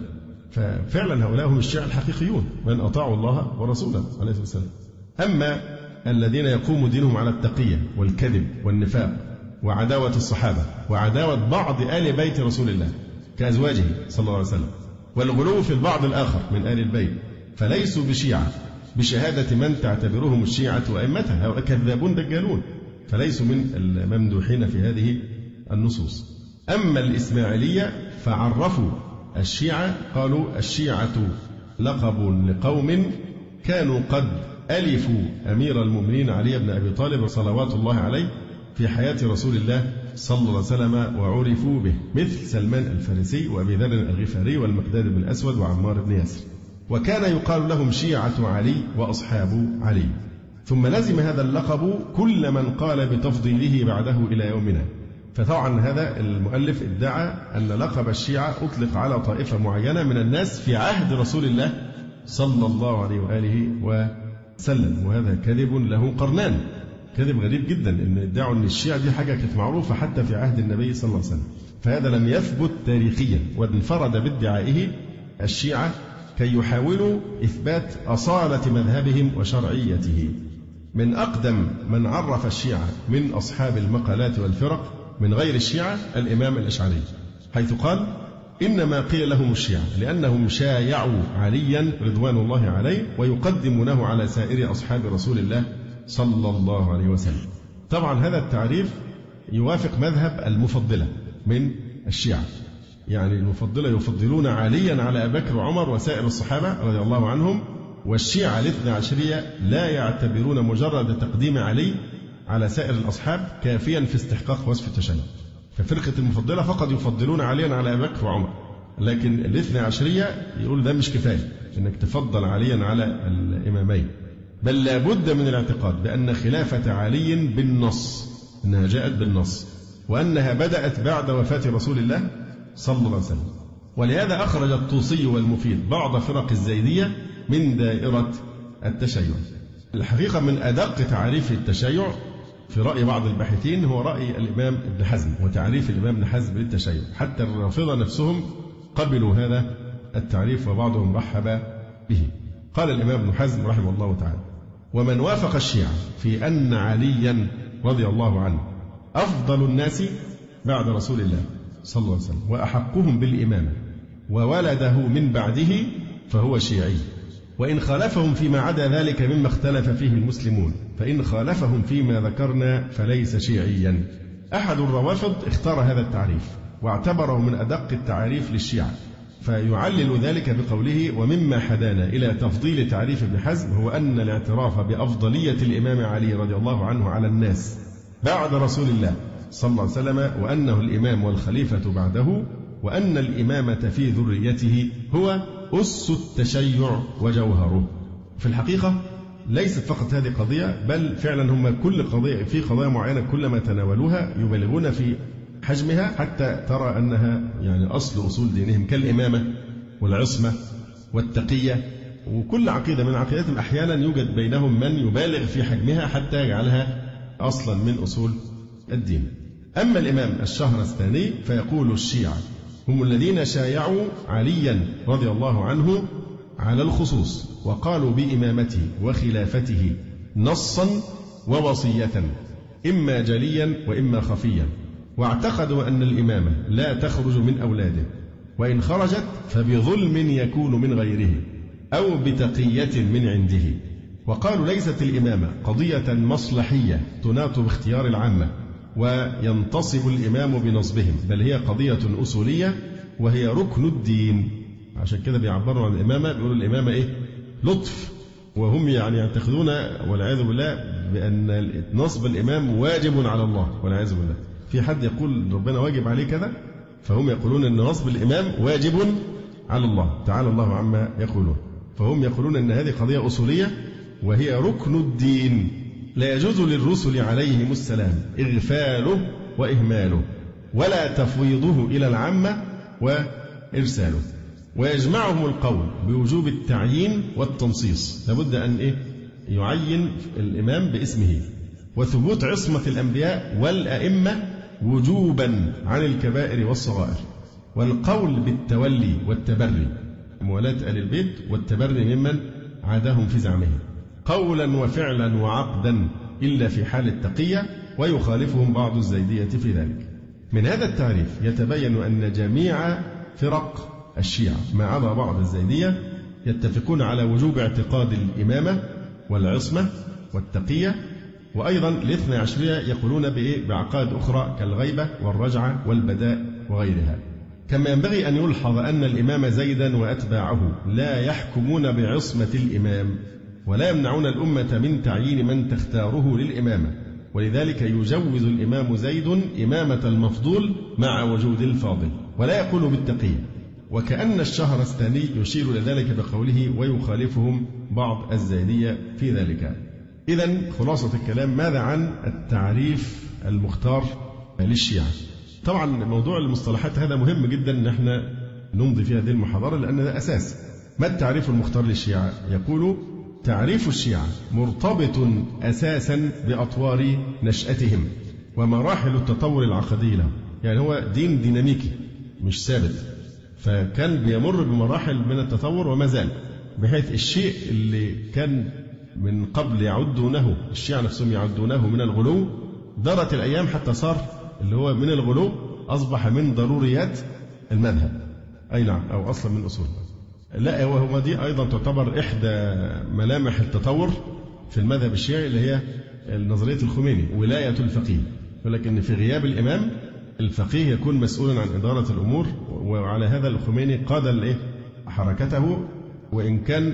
ففعلا هؤلاء هم الشيعة الحقيقيون، من أطاعوا الله ورسوله عليه الصلاة والسلام. أما الذين يقوم دينهم على التقية والكذب والنفاق وعداوة الصحابة وعداوة بعض آل بيت رسول الله كأزواجه صلى الله عليه وسلم، والغلو في البعض الآخر من آل البيت، فليسوا بشيعة بشهادة من تعتبرهم الشيعة أئمتها، هؤلاء كذابون دجالون، فليسوا من الممدوحين في هذه النصوص. أما الإسماعيلية فعرفوا الشيعة، قالوا: الشيعة لقب لقوم كانوا قد ألفوا أمير المؤمنين علي بن أبي طالب صلوات الله عليه في حياة رسول الله صلى الله عليه وسلم وعرفوا به، مثل سلمان الفارسي وأبي ذر الغفاري والمقداد بن الأسود وعمار بن ياسر، وكان يقال لهم شيعة علي وأصحاب علي. ثم لزم هذا اللقب كل من قال بتفضيله بعده إلى يومنا. فطبعا هذا المؤلف ادعى أن لقب الشيعة أطلق على طائفة معينة من الناس في عهد رسول الله صلى الله عليه وآله وسلم، وهذا كذب له قرنان، كذب غريب جدا، إن ادعوا أن الشيعة دي حاجة كانت معروفة حتى في عهد النبي صلى الله عليه وسلم، فهذا لم يثبت تاريخيا، وانفرد بادعائه الشيعة كي يحاولوا إثبات أصالة مذهبهم وشرعيته. من أقدم من عرف الشيعة من أصحاب المقالات والفرق من غير الشيعة الإمام الأشعري، حيث قال: إنما قيل لهم الشيعة لأنهم شايعوا عليا رضوان الله عليه ويقدمونه على سائر أصحاب رسول الله صلى الله عليه وسلم. طبعا هذا التعريف يوافق مذهب المفضلة من الشيعة، يعني المفضلة يفضلون عليا على أبي بكر وعمر وسائر الصحابة رضي الله عنهم، والشيعة الاثنى عشرية لا يعتبرون مجرد تقديم علي على سائر الأصحاب كافيا في استحقاق وصف التشيع. ففرقة المفضلة فقط يفضلون عليا على أبي بكر وعمر، لكن الاثنى عشرية يقول ده مش كفاية إنك تفضل عليا على الإمامين، بل لا بد من الاعتقاد بأن خلافة علي بالنص، أنها جاءت بالنص، وأنها بدأت بعد وفاة رسول الله صلى الله عليه وسلم. ولهذا أخرج الطوسي والمفيد بعض فرق الزيدية من دائرة التشيع. الحقيقة من أدق تعريف التشيع في رأي بعض الباحثين هو رأي الإمام ابن حزم وتعريف الإمام ابن حزم للتشيع. حتى الرافضة نفسهم قبلوا هذا التعريف وبعضهم رحب به. قال الإمام ابن حزم رحمه الله تعالى: ومن وافق الشيعة في أن عليا رضي الله عنه أفضل الناس بعد رسول الله صلى الله عليه وسلم وأحقهم بالإمامة وولده من بعده فهو شيعي، وإن خالفهم فيما عدا ذلك مما اختلف فيه المسلمون، فإن خالفهم فيما ذكرنا فليس شيعيا. أحد الروافض اختار هذا التعريف واعتبره من أدق التعاريف للشيعة، فيعلل ذلك بقوله: ومما حدانا إلى تفضيل تعريف ابن حزم هو أن الاعتراف بأفضلية الإمام علي رضي الله عنه على الناس بعد رسول الله صلى الله عليه وسلم، وأنه الإمام والخليفة بعده، وأن الإمامة في ذريته هو أس التشيع وجوهره. في الحقيقة ليست فقط هذه قضية، بل فعلا هم كل قضية في قضايا معينة كلما تناولوها يبالغون في حجمها حتى ترى أنها يعني أصل أصول دينهم، كالإمامة والعصمة والتقية، وكل عقيدة من عقيدتهم أحيانا يوجد بينهم من يبالغ في حجمها حتى يجعلها أصلا من أصول الدين. أما الإمام الشهرستاني فيقول: الشيعة هم الذين شايعوا عليا رضي الله عنه على الخصوص، وقالوا بإمامته وخلافته نصا ووصية إما جليا وإما خفيا، واعتقدوا أن الإمامة لا تخرج من أولاده، وإن خرجت فبظلم يكون من غيره أو بتقية من عنده. وقالوا ليست الإمامة قضية مصلحية تناط باختيار العامة وينتصب الإمام بنصبهم، بل هي قضية أصولية وهي ركن الدين. عشان كده بيعبروا عن الإمامة بيقولوا الإمامة إيه؟ لطف، وهم يعني يعتقدون والعياذ بالله بأن نصب الإمام واجب على الله والعياذ بالله. في حد يقول ربنا واجب عليه كذا، فهم يقولون أن نصب الإمام واجب على الله، تعالى الله عما يقولون. فهم يقولون أن هذه قضية أصولية وهي ركن الدين، لا يجوز للرسل عليهم السلام إغفاله وإهماله ولا تفويضه إلى العامة وإرساله. ويجمعهم القول بوجوب التعيين والتنصيص، لابد أن إيه؟ يعين الإمام باسمه، وثبوت عصمة الأنبياء والأئمة وجوبا عن الكبائر والصغائر، والقول بالتولي والتبري، موالاة آل البيت والتبري ممن عاداهم في زعمه، قولا وفعلا وعقدا إلا في حال التقية، ويخالفهم بعض الزيدية في ذلك. من هذا التعريف يتبين أن جميع فرق الشيعة ما عدا بعض الزيدية يتفقون على وجوب اعتقاد الإمامة والعصمة والتقية، وأيضا الاثنى عشرية يقولون بعقائد أخرى كالغيبة والرجعة والبداء وغيرها. كما ينبغي أن يلحظ أن الإمام زيدا وأتباعه لا يحكمون بعصمة الإمام ولا يمنعون الأمة من تعيين من تختاره للإمامة، ولذلك يجوز الإمام زيد إمامة المفضول مع وجود الفاضل، ولا يقول بالتقية. وكأن الشهرستاني يشير إلى ذلك بقوله: ويخالفهم بعض الزيدية في ذلك. إذن خلاصة الكلام، ماذا عن التعريف المختار للشيعة؟ طبعا موضوع المصطلحات هذا مهم جدا أن احنا نمضي في هذه المحاضرة، لأن ده أساس. ما التعريف المختار للشيعة؟ يقول: تعريف الشيعة مرتبط أساسا بأطوار نشأتهم ومراحل التطور العقدي لهم، يعني هو دين ديناميكي مش ثابت، فكان بيمر بمراحل من التطور وما زال، بحيث الشيء اللي كان من قبل يعدونه الشيعة نفسهم يعدونه من الغلو، دارت الأيام حتى صار اللي هو من الغلو أصبح من ضروريات المذهب، أي نعم، أو أصلا من أصول. لا، وهو دي أيضا تعتبر إحدى ملامح التطور في المذهب الشيعي، اللي هي نظرية الخميني ولاية الفقيه، ولكن في غياب الإمام الفقيه يكون مسؤولا عن إدارة الأمور، وعلى هذا الخميني قاد حركته، وإن كان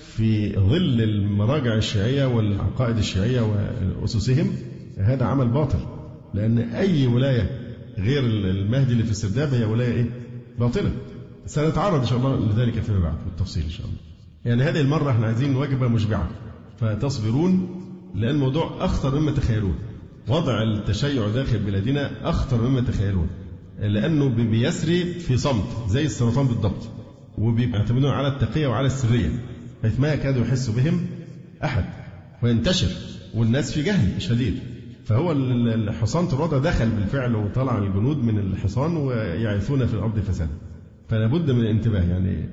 في ظل المراجع الشيعية والعقائد الشيعية وأسسهم هذا عمل باطل، لأن أي ولاية غير المهدي اللي في السرداب هي ولاية إيه؟ باطلة. سنتعرض إن شاء الله لذلك فيما بعد بالتفصيل إن شاء الله. يعني هذه المرة احنا عايزين وجبة مشبعة فتصبرون، لأن الموضوع أخطر مما تخيلون. وضع التشيع داخل بلادنا أخطر مما تخيلون، لأنه بيسري في صمت زي السرطان بالضبط، وبيعتمدون على التقية وعلى السرية، حيث ما يكاد يحس بهم أحد، وينتشر والناس في جهل شديد. فهو الحصان طرادة دخل بالفعل وطلع الجنود من الحصان ويعيثون في الأرض فسادا. فلا بد من الانتباه يعني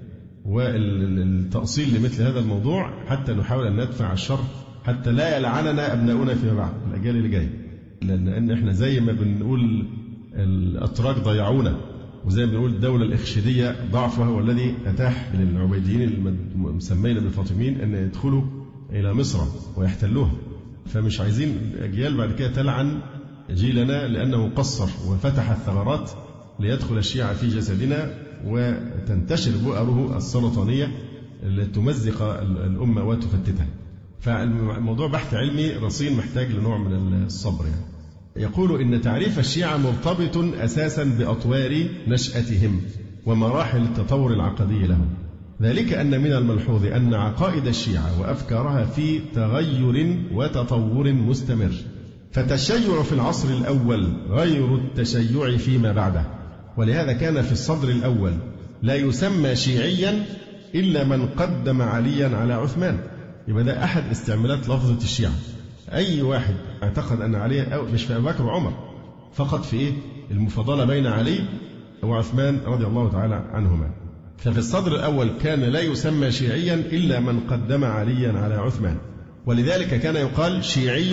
والتأصيل لمثل هذا الموضوع حتى نحاول أن ندفع الشر حتى لا يلعننا أبناؤنا فيما بعد الأجيال اللي جايه. لأن إحنا زي ما بنقول الأتراك ضيعونا، وزي ما بنقول الدولة الإخشيدية ضعفها هو الذي أتاح للعبيديين المسمين بالفاطميين أن يدخلوا إلى مصر ويحتلوها. فمش عايزين أجيال بعد كده تلعن جيلنا لأنه قصر وفتح الثغرات ليدخل الشيعة في جسدنا وتنتشر بؤره السرطانية التي تمزق الأمة وتفتتها. فالموضوع بحث علمي رصين محتاج لنوع من الصبر يعني. يقول إن تعريف الشيعة مرتبط أساسا بأطوار نشأتهم ومراحل التطور العقدي لهم، ذلك أن من الملحوظ أن عقائد الشيعة وأفكارها في تغير وتطور مستمر، فالتشيع في العصر الأول غير التشيع فيما بعده، ولهذا كان في الصدر الأول لا يسمى شيعيا إلا من قدم عليا على عثمان. يبقى ده أحد استعمالات لفظة الشيعة. أي واحد اعتقد أن علي أو مش في أبو بكر وعمر فقط في إيه المفاضلة بين علي وعثمان رضي الله تعالى عنهما. ففي الصدر الأول كان لا يسمى شيعيا إلا من قدم عليا على عثمان، ولذلك كان يقال شيعي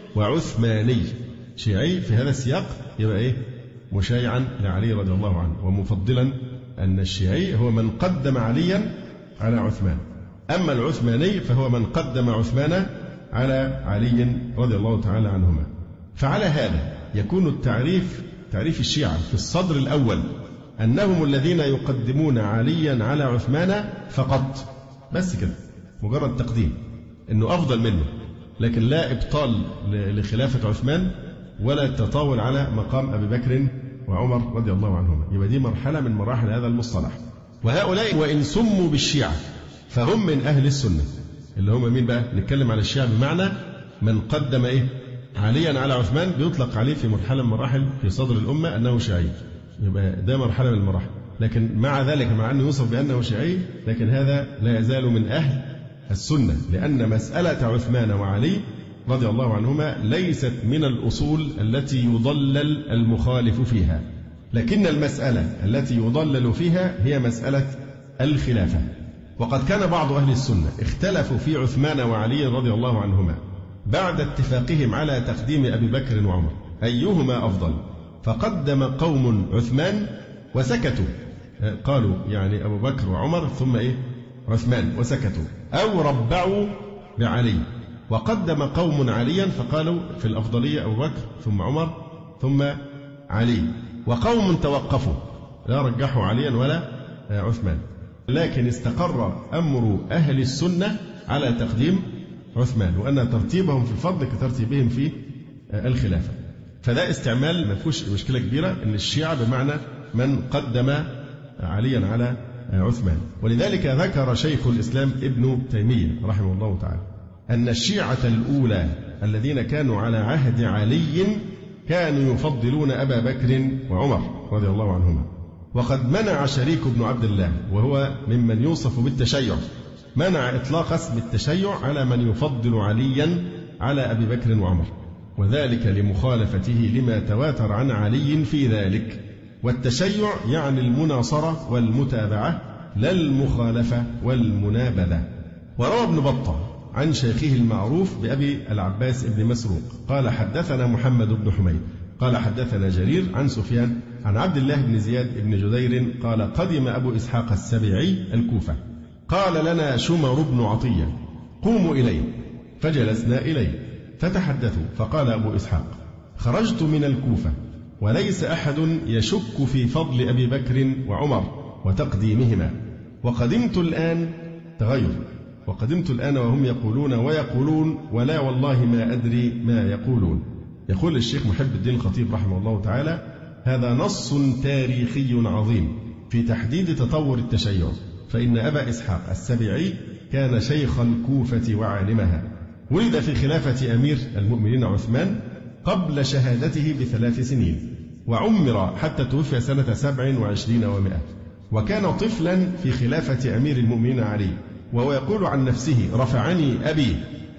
وعثماني. شيعي في هذا السياق يبقى إيه مشايعا لعلي رضي الله عنه، ومفضلا أن الشيعي هو من قدم عليا على عثمان، أما العثماني فهو من قدم عثمان على علي رضي الله تعالى عنهما. فعلى هذا يكون التعريف تعريف الشيعة في الصدر الأول أنهم الذين يقدمون عليا على عثمان فقط، بس كده مجرد تقديم أنه أفضل منه، لكن لا إبطال لخلافة عثمان ولا التطاول على مقام أبي بكر وعمر رضي الله عنهما. يبقى دي مرحلة من مراحل هذا المصطلح. وهؤلاء وإن سموا بالشيعة فهم من أهل السنة، اللي هم مين بقى؟ نتكلم على الشيعة بمعنى من قدم إيه عليا على عثمان، بيطلق عليه في مرحلة من مراحل في صدر الأمة أنه شيعي. يبقى ده مرحلة من المراحل، لكن مع ذلك مع أنه يوصف بأنه شيعي لكن هذا لا يزال من أهل السنة، لأن مسألة عثمان وعلي رضي الله عنهما ليست من الأصول التي يضلل المخالف فيها، لكن المسألة التي يضلل فيها هي مسألة الخلافة. وقد كان بعض أهل السنة اختلفوا في عثمان وعلي رضي الله عنهما بعد اتفاقهم على تقديم أبي بكر وعمر أيهما أفضل، فقدم قوم عثمان وسكتوا، قالوا يعني أبو بكر وعمر ثم إيه عثمان وسكتوا، أو ربعوا بعلي، وقدم قوم عليا فقالوا في الأفضلية أبو بكر ثم عمر ثم علي، وقوم توقفوا لا رجحوا عليا ولا عثمان، لكن استقر أمر أهل السنة على تقديم عثمان، وأن ترتيبهم في الفضل كترتيبهم في الخلافة. فده استعمال ما فيهوش مشكلة كبيرة، أن الشيعة بمعنى من قدم عليا على عثمان. ولذلك ذكر شيخ الإسلام ابن تيمية رحمه الله تعالى أن الشيعة الأولى الذين كانوا على عهد علي كانوا يفضلون أبا بكر وعمر رضي الله عنهما. وقد منع شريك بن عبد الله وهو ممن يوصف بالتشيع، منع إطلاق اسم التشيع على من يفضل عليا على أبي بكر وعمر، وذلك لمخالفته لما تواتر عن علي في ذلك. والتشيع يعني المناصرة والمتابعة لا المخالفة والمنابذة. وروى ابن بطة عن شيخه المعروف بأبي العباس بن مسروق قال حدثنا محمد بن حميد قال حدثنا جرير عن سفيان عن عبد الله بن زياد بن جدير قال قدم أبو إسحاق السبيعي الكوفة، قال لنا شمر بن عطية قوموا إليه، فجلسنا إليه فتحدثوا، فقال أبو إسحاق خرجت من الكوفة وليس أحد يشك في فضل أبي بكر وعمر وتقديمهما، وقدمت الآن تغير وقدمت الآن وهم يقولون ويقولون ولا والله ما أدري ما يقولون. يقول الشيخ محب الدين الخطيب رحمه الله تعالى هذا نص تاريخي عظيم في تحديد تطور التشيع، فإن أبا إسحاق السبيعي كان شيخ الكوفة وعالمها، ولد في خلافة أمير المؤمنين عثمان قبل شهادته بثلاث سنين، وعمر حتى توفي سنة سبع وعشرين ومائة، وكان طفلا في خلافة أمير المؤمنين علي، وهو يقول عن نفسه رفعني أبي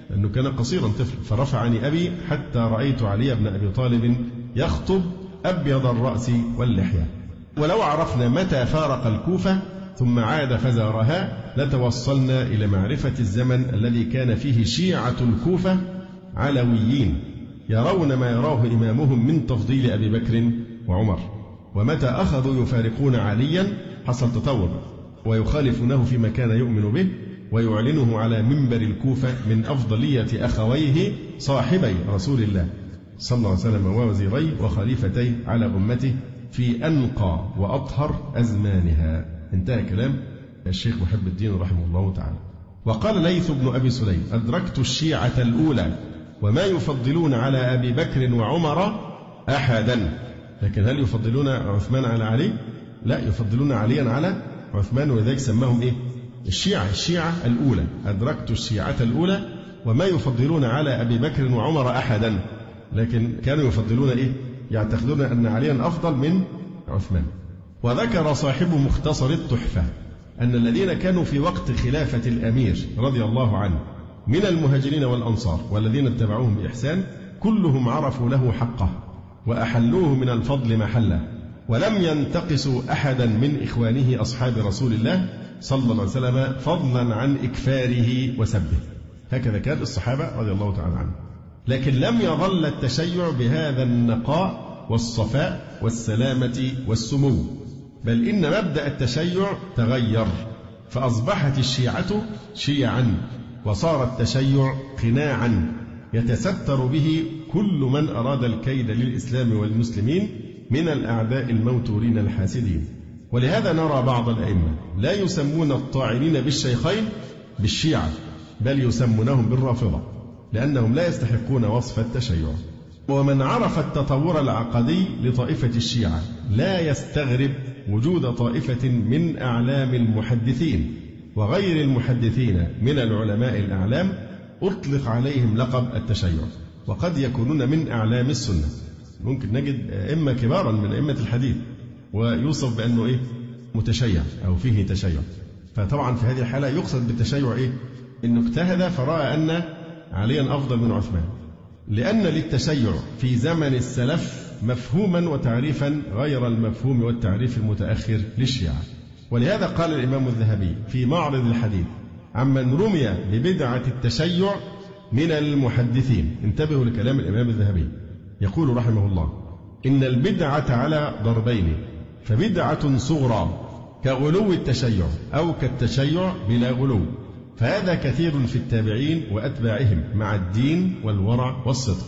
أنه كان قصيرا طفل، فرفعني أبي حتى رأيت علي بن أبي طالب يخطب أبيض الرأس واللحية. ولو عرفنا متى فارق الكوفة ثم عاد فزارها لتوصلنا إلى معرفة الزمن الذي كان فيه شيعة الكوفة علويين يرون ما يراه إمامهم من تفضيل أبي بكر وعمر. ومتى أخذوا يفارقون عليا حصل تطور ويخالفونه فيما كان يؤمن به ويعلنه على منبر الكوفة من أفضلية أخويه صاحبي رسول الله صلى الله عليه وسلم ووزيريه وخليفتيه على أمته في أنقى وأطهر أزمانها. انتهى كلام الشيخ محب الدين رحمه الله تعالى. وقال ليث بن أبي سليم: أدركت الشيعة الأولى وما يفضلون على أبي بكر وعمر أحدا. لكن هل يفضلون عثمان على علي؟ لا، يفضلون عليا على عثمان، ولذلك سماهم إيه؟ الشيعة الشيعة الأولى. أدركت الشيعة الأولى وما يفضلون على أبي بكر وعمر أحدا، لكن كانوا يفضلون إيه؟ يعتقدون أن عليا أفضل من عثمان. وذكر صاحب مختصر التحفة أن الذين كانوا في وقت خلافة الأمير رضي الله عنه من المهاجرين والأنصار والذين اتبعوهم بإحسان كلهم عرفوا له حقه وأحلوه من الفضل محله، ولم ينتقصوا أحدا من إخوانه أصحاب رسول الله صلى الله عليه وسلم فضلا عن إكفاره وسبه. هكذا كان الصحابة رضي الله تعالى عنهم. لكن لم يظل التشيع بهذا النقاء والصفاء والسلامة والسمو، بل إن مبدأ التشيع تغير، فأصبحت الشيعة شيعا، وصار التشيع قناعا يتستر به كل من أراد الكيد للإسلام والمسلمين من الأعداء الموتورين الحاسدين. ولهذا نرى بعض الأئمة لا يسمون الطاعنين بالشيخين بالشيعة، بل يسمونهم بالرافضة، لأنهم لا يستحقون وصف التشيع. ومن عرف التطور العقدي لطائفة الشيعة لا يستغرب وجود طائفة من أعلام المحدثين وغير المحدثين من العلماء الأعلام أطلق عليهم لقب التشيع، وقد يكونون من أعلام السنة. ممكن نجد أئمة كبارا من أئمة الحديث ويوصف بأنه إيه؟ متشيع أو فيه تشيع. فطبعا في هذه الحالة يقصد بالتشيع إيه؟ إنه اجتهد فرأى أن عليا أفضل من عثمان، لأن للتشيع في زمن السلف مفهوما وتعريفا غير المفهوم والتعريف المتأخر للشيعة. ولهذا قال الإمام الذهبي في معرض الحديث عمن رمي ببدعة التشيع من المحدثين، انتبهوا لكلام الإمام الذهبي، يقول رحمه الله: إن البدعة على ضربين، فبدعة صغرى كغلو التشيع أو كالتشيع بلا غلو، فهذا كثير في التابعين وأتباعهم مع الدين والورع والصدق.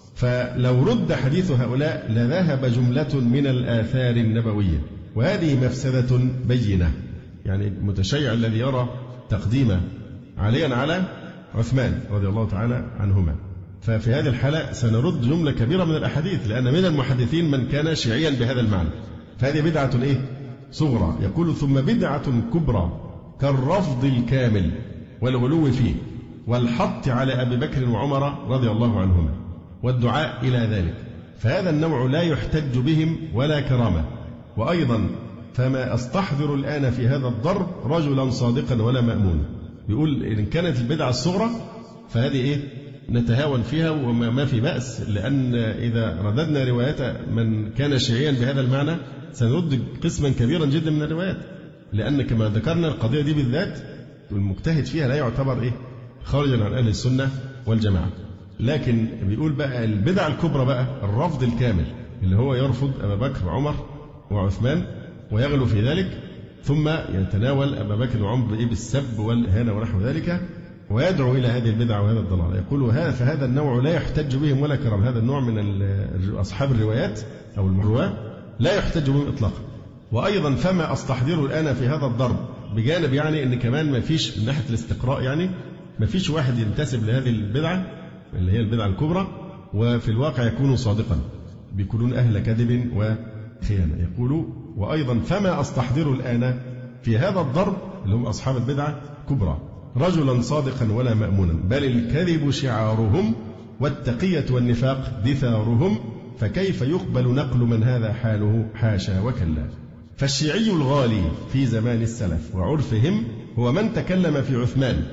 فلو رد حديث هؤلاء لذهب جملة من الآثار النبوية، وهذه مفسدة بينة. يعني المتشيع الذي يرى تقديم عليا على عثمان رضي الله تعالى عنهما، ففي هذه الحالة سنرد جملة كبيرة من الأحاديث، لأن من المحدثين من كان شيعيا بهذا المعنى. فهذه بدعة إيه؟ صغرى. يقول: ثم بدعة كبرى كالرفض الكامل والغلو فيه والحط على أبي بكر وعمر رضي الله عنهما والدعاء إلى ذلك، فهذا النوع لا يحتج بهم ولا كرامة. وأيضا فما أستحضر الآن في هذا الضرب رجلا صادقا ولا مأمون. يقول إن كانت البدعة الصغرى فهذه إيه؟ نتهاون فيها وما في بأس، لأن إذا رددنا روايات من كان شيعيا بهذا المعنى سنرد قسما كبيرا جدا من الروايات، لأن كما ذكرنا القضية دي بالذات المجتهد فيها لا يعتبر إيه؟ خارجا عن أهل السنة والجماعة. لكن بيقول بقى البدعة الكبرى بقى الرفض الكامل، اللي هو يرفض أبا بكر وعمر وعثمان ويغلو في ذلك، ثم يتناول أبا بكر وعمر إيه؟ بالسب والإهانة ونحو ذلك، ويدعو إلى هذه البدعة وهذا الضلال. يقول هذا فهذا النوع لا يحتج بهم ولا كرام. هذا النوع من أصحاب الروايات أو الرواة لا يحتج بهم إطلاقا. وأيضا فما أستحضره الآن في هذا الضرب بجانب يعني أن كمان ما فيش من ناحية الاستقراء، يعني ما فيش واحد ينتسب لهذه البدعة اللي هي البدعة الكبرى وفي الواقع يكونوا صادقا، بيكونون أهل كذب وخيانة. يقول وأيضا فما أستحضره الآن في هذا الضرب اللي هم أصحاب البدعة كبرى رجلا صادقا ولا مأمونا، بل الكذب شعارهم والتقية والنفاق دثارهم، فكيف يقبل نقل من هذا حاله؟ حاشا وكلا. فالشيعي الغالي في زمان السلف وعرفهم هو من تكلم في عثمان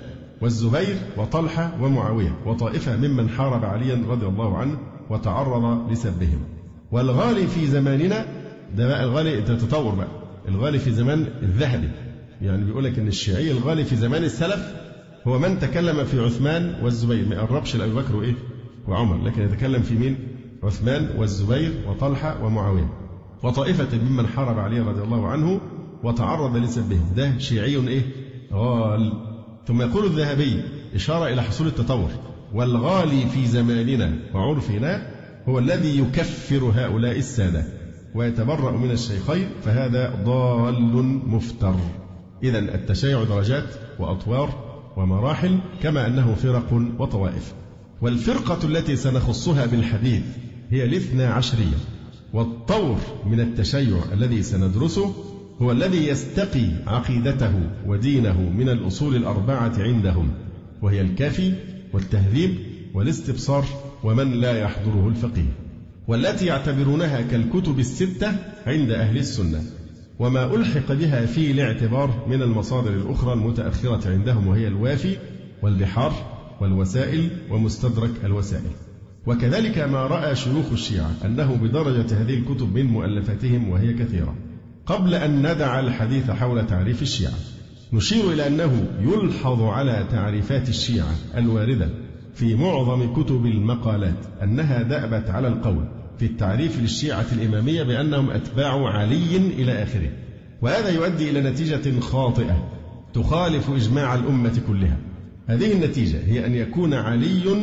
والزبير وطلحة ومعاوية وطائفة ممن حارب عليا رضي الله عنه وتعرض لسبهم. والغالي في زماننا ده بقى الغالي تتطور بقى الغالي في زمان الذهبي، يعني بيقول لك إن الشيعي الغالي في زمان السلف هو من تكلم في عثمان والزبير، ما يقربش لأبي بكر وإيه وعمر، لكن يتكلم في مين؟ عثمان والزبير وطلحة ومعاوية وطائفة ممن حارب علي رضي الله عنه وتعرض لسبهم. ده شيعي إيه؟ غال. ثم يقول الذهبي إشارة إلى حصول التطور: والغالي في زماننا وعرفنا هو الذي يكفر هؤلاء السادة ويتبرأ من الشيخين، فهذا ضال مفتر. إذن التشيع درجات وأطوار ومراحل، كما أنه فرق وطوائف. والفرقة التي سنخصها بالحديث هي الاثنى عشرية. والطور من التشيع الذي سندرسه هو الذي يستقي عقيدته ودينه من الأصول الأربعة عندهم، وهي الكافي والتهذيب والاستبصار ومن لا يحضره الفقيه، والتي يعتبرونها كالكتب الستة عند أهل السنة، وما ألحق بها في الاعتبار من المصادر الأخرى المتأخرة عندهم، وهي الوافي والبحار والوسائل ومستدرك الوسائل. وكذلك ما رأى شيوخ الشيعة أنه بدرجة هذه الكتب من مؤلفاتهم وهي كثيرة. قبل أن ندع الحديث حول تعريف الشيعة نشير إلى أنه يلحظ على تعريفات الشيعة الواردة في معظم كتب المقالات أنها دأبت على القول في التعريف للشيعة الإمامية بأنهم أتباع علي إلى آخره، وهذا يؤدي إلى نتيجة خاطئة تخالف إجماع الأمة كلها. هذه النتيجة هي أن يكون علي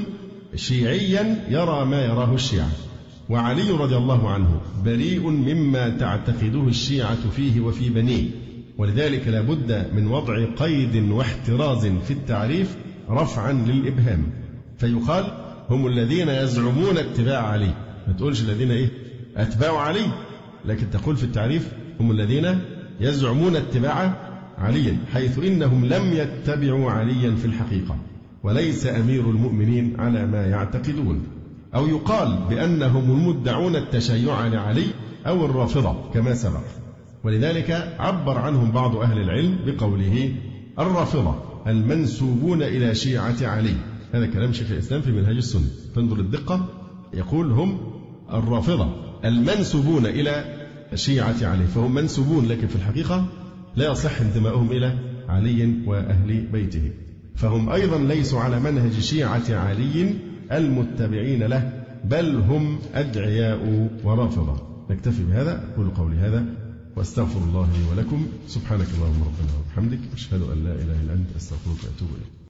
شيعيا يرى ما يراه الشيعة، وعلي رضي الله عنه بريء مما تعتقده الشيعة فيه وفي بنيه، ولذلك لا بد من وضع قيد واحتراز في التعريف رفعا للإبهام، فيقال هم الذين يزعمون اتباع علي، ما تقولش الذين إيه أتباع علي، لكن تقول في التعريف هم الذين يزعمون اتباع علي، حيث إنهم لم يتبعوا عليا في الحقيقة، وليس أمير المؤمنين على ما يعتقدون. أو يقال بأنهم المدعون التشيع لعلي أو الرافضة كما سبق، ولذلك عبر عنهم بعض أهل العلم بقوله الرافضة المنسوبون إلى شيعة علي. هذا كلام شيخ الإسلام في منهاج السنة، فانظر الدقة، يقول هم الرافضة المنسوبون إلى شيعة علي، فهم منسوبون لكن في الحقيقة لا يصح انتمائهم إلى علي وأهل بيته، فهم أيضا ليسوا على منهج شيعة علي المتبعين له، بل هم أدعياء ورافضة. نكتفي بهذا، أقول قولي هذا وأستغفر الله لي ولكم. سبحانك اللهم ربنا وبحمدك، أشهد أن لا إله إلا أنت، أستغفرك وأتوب إليك.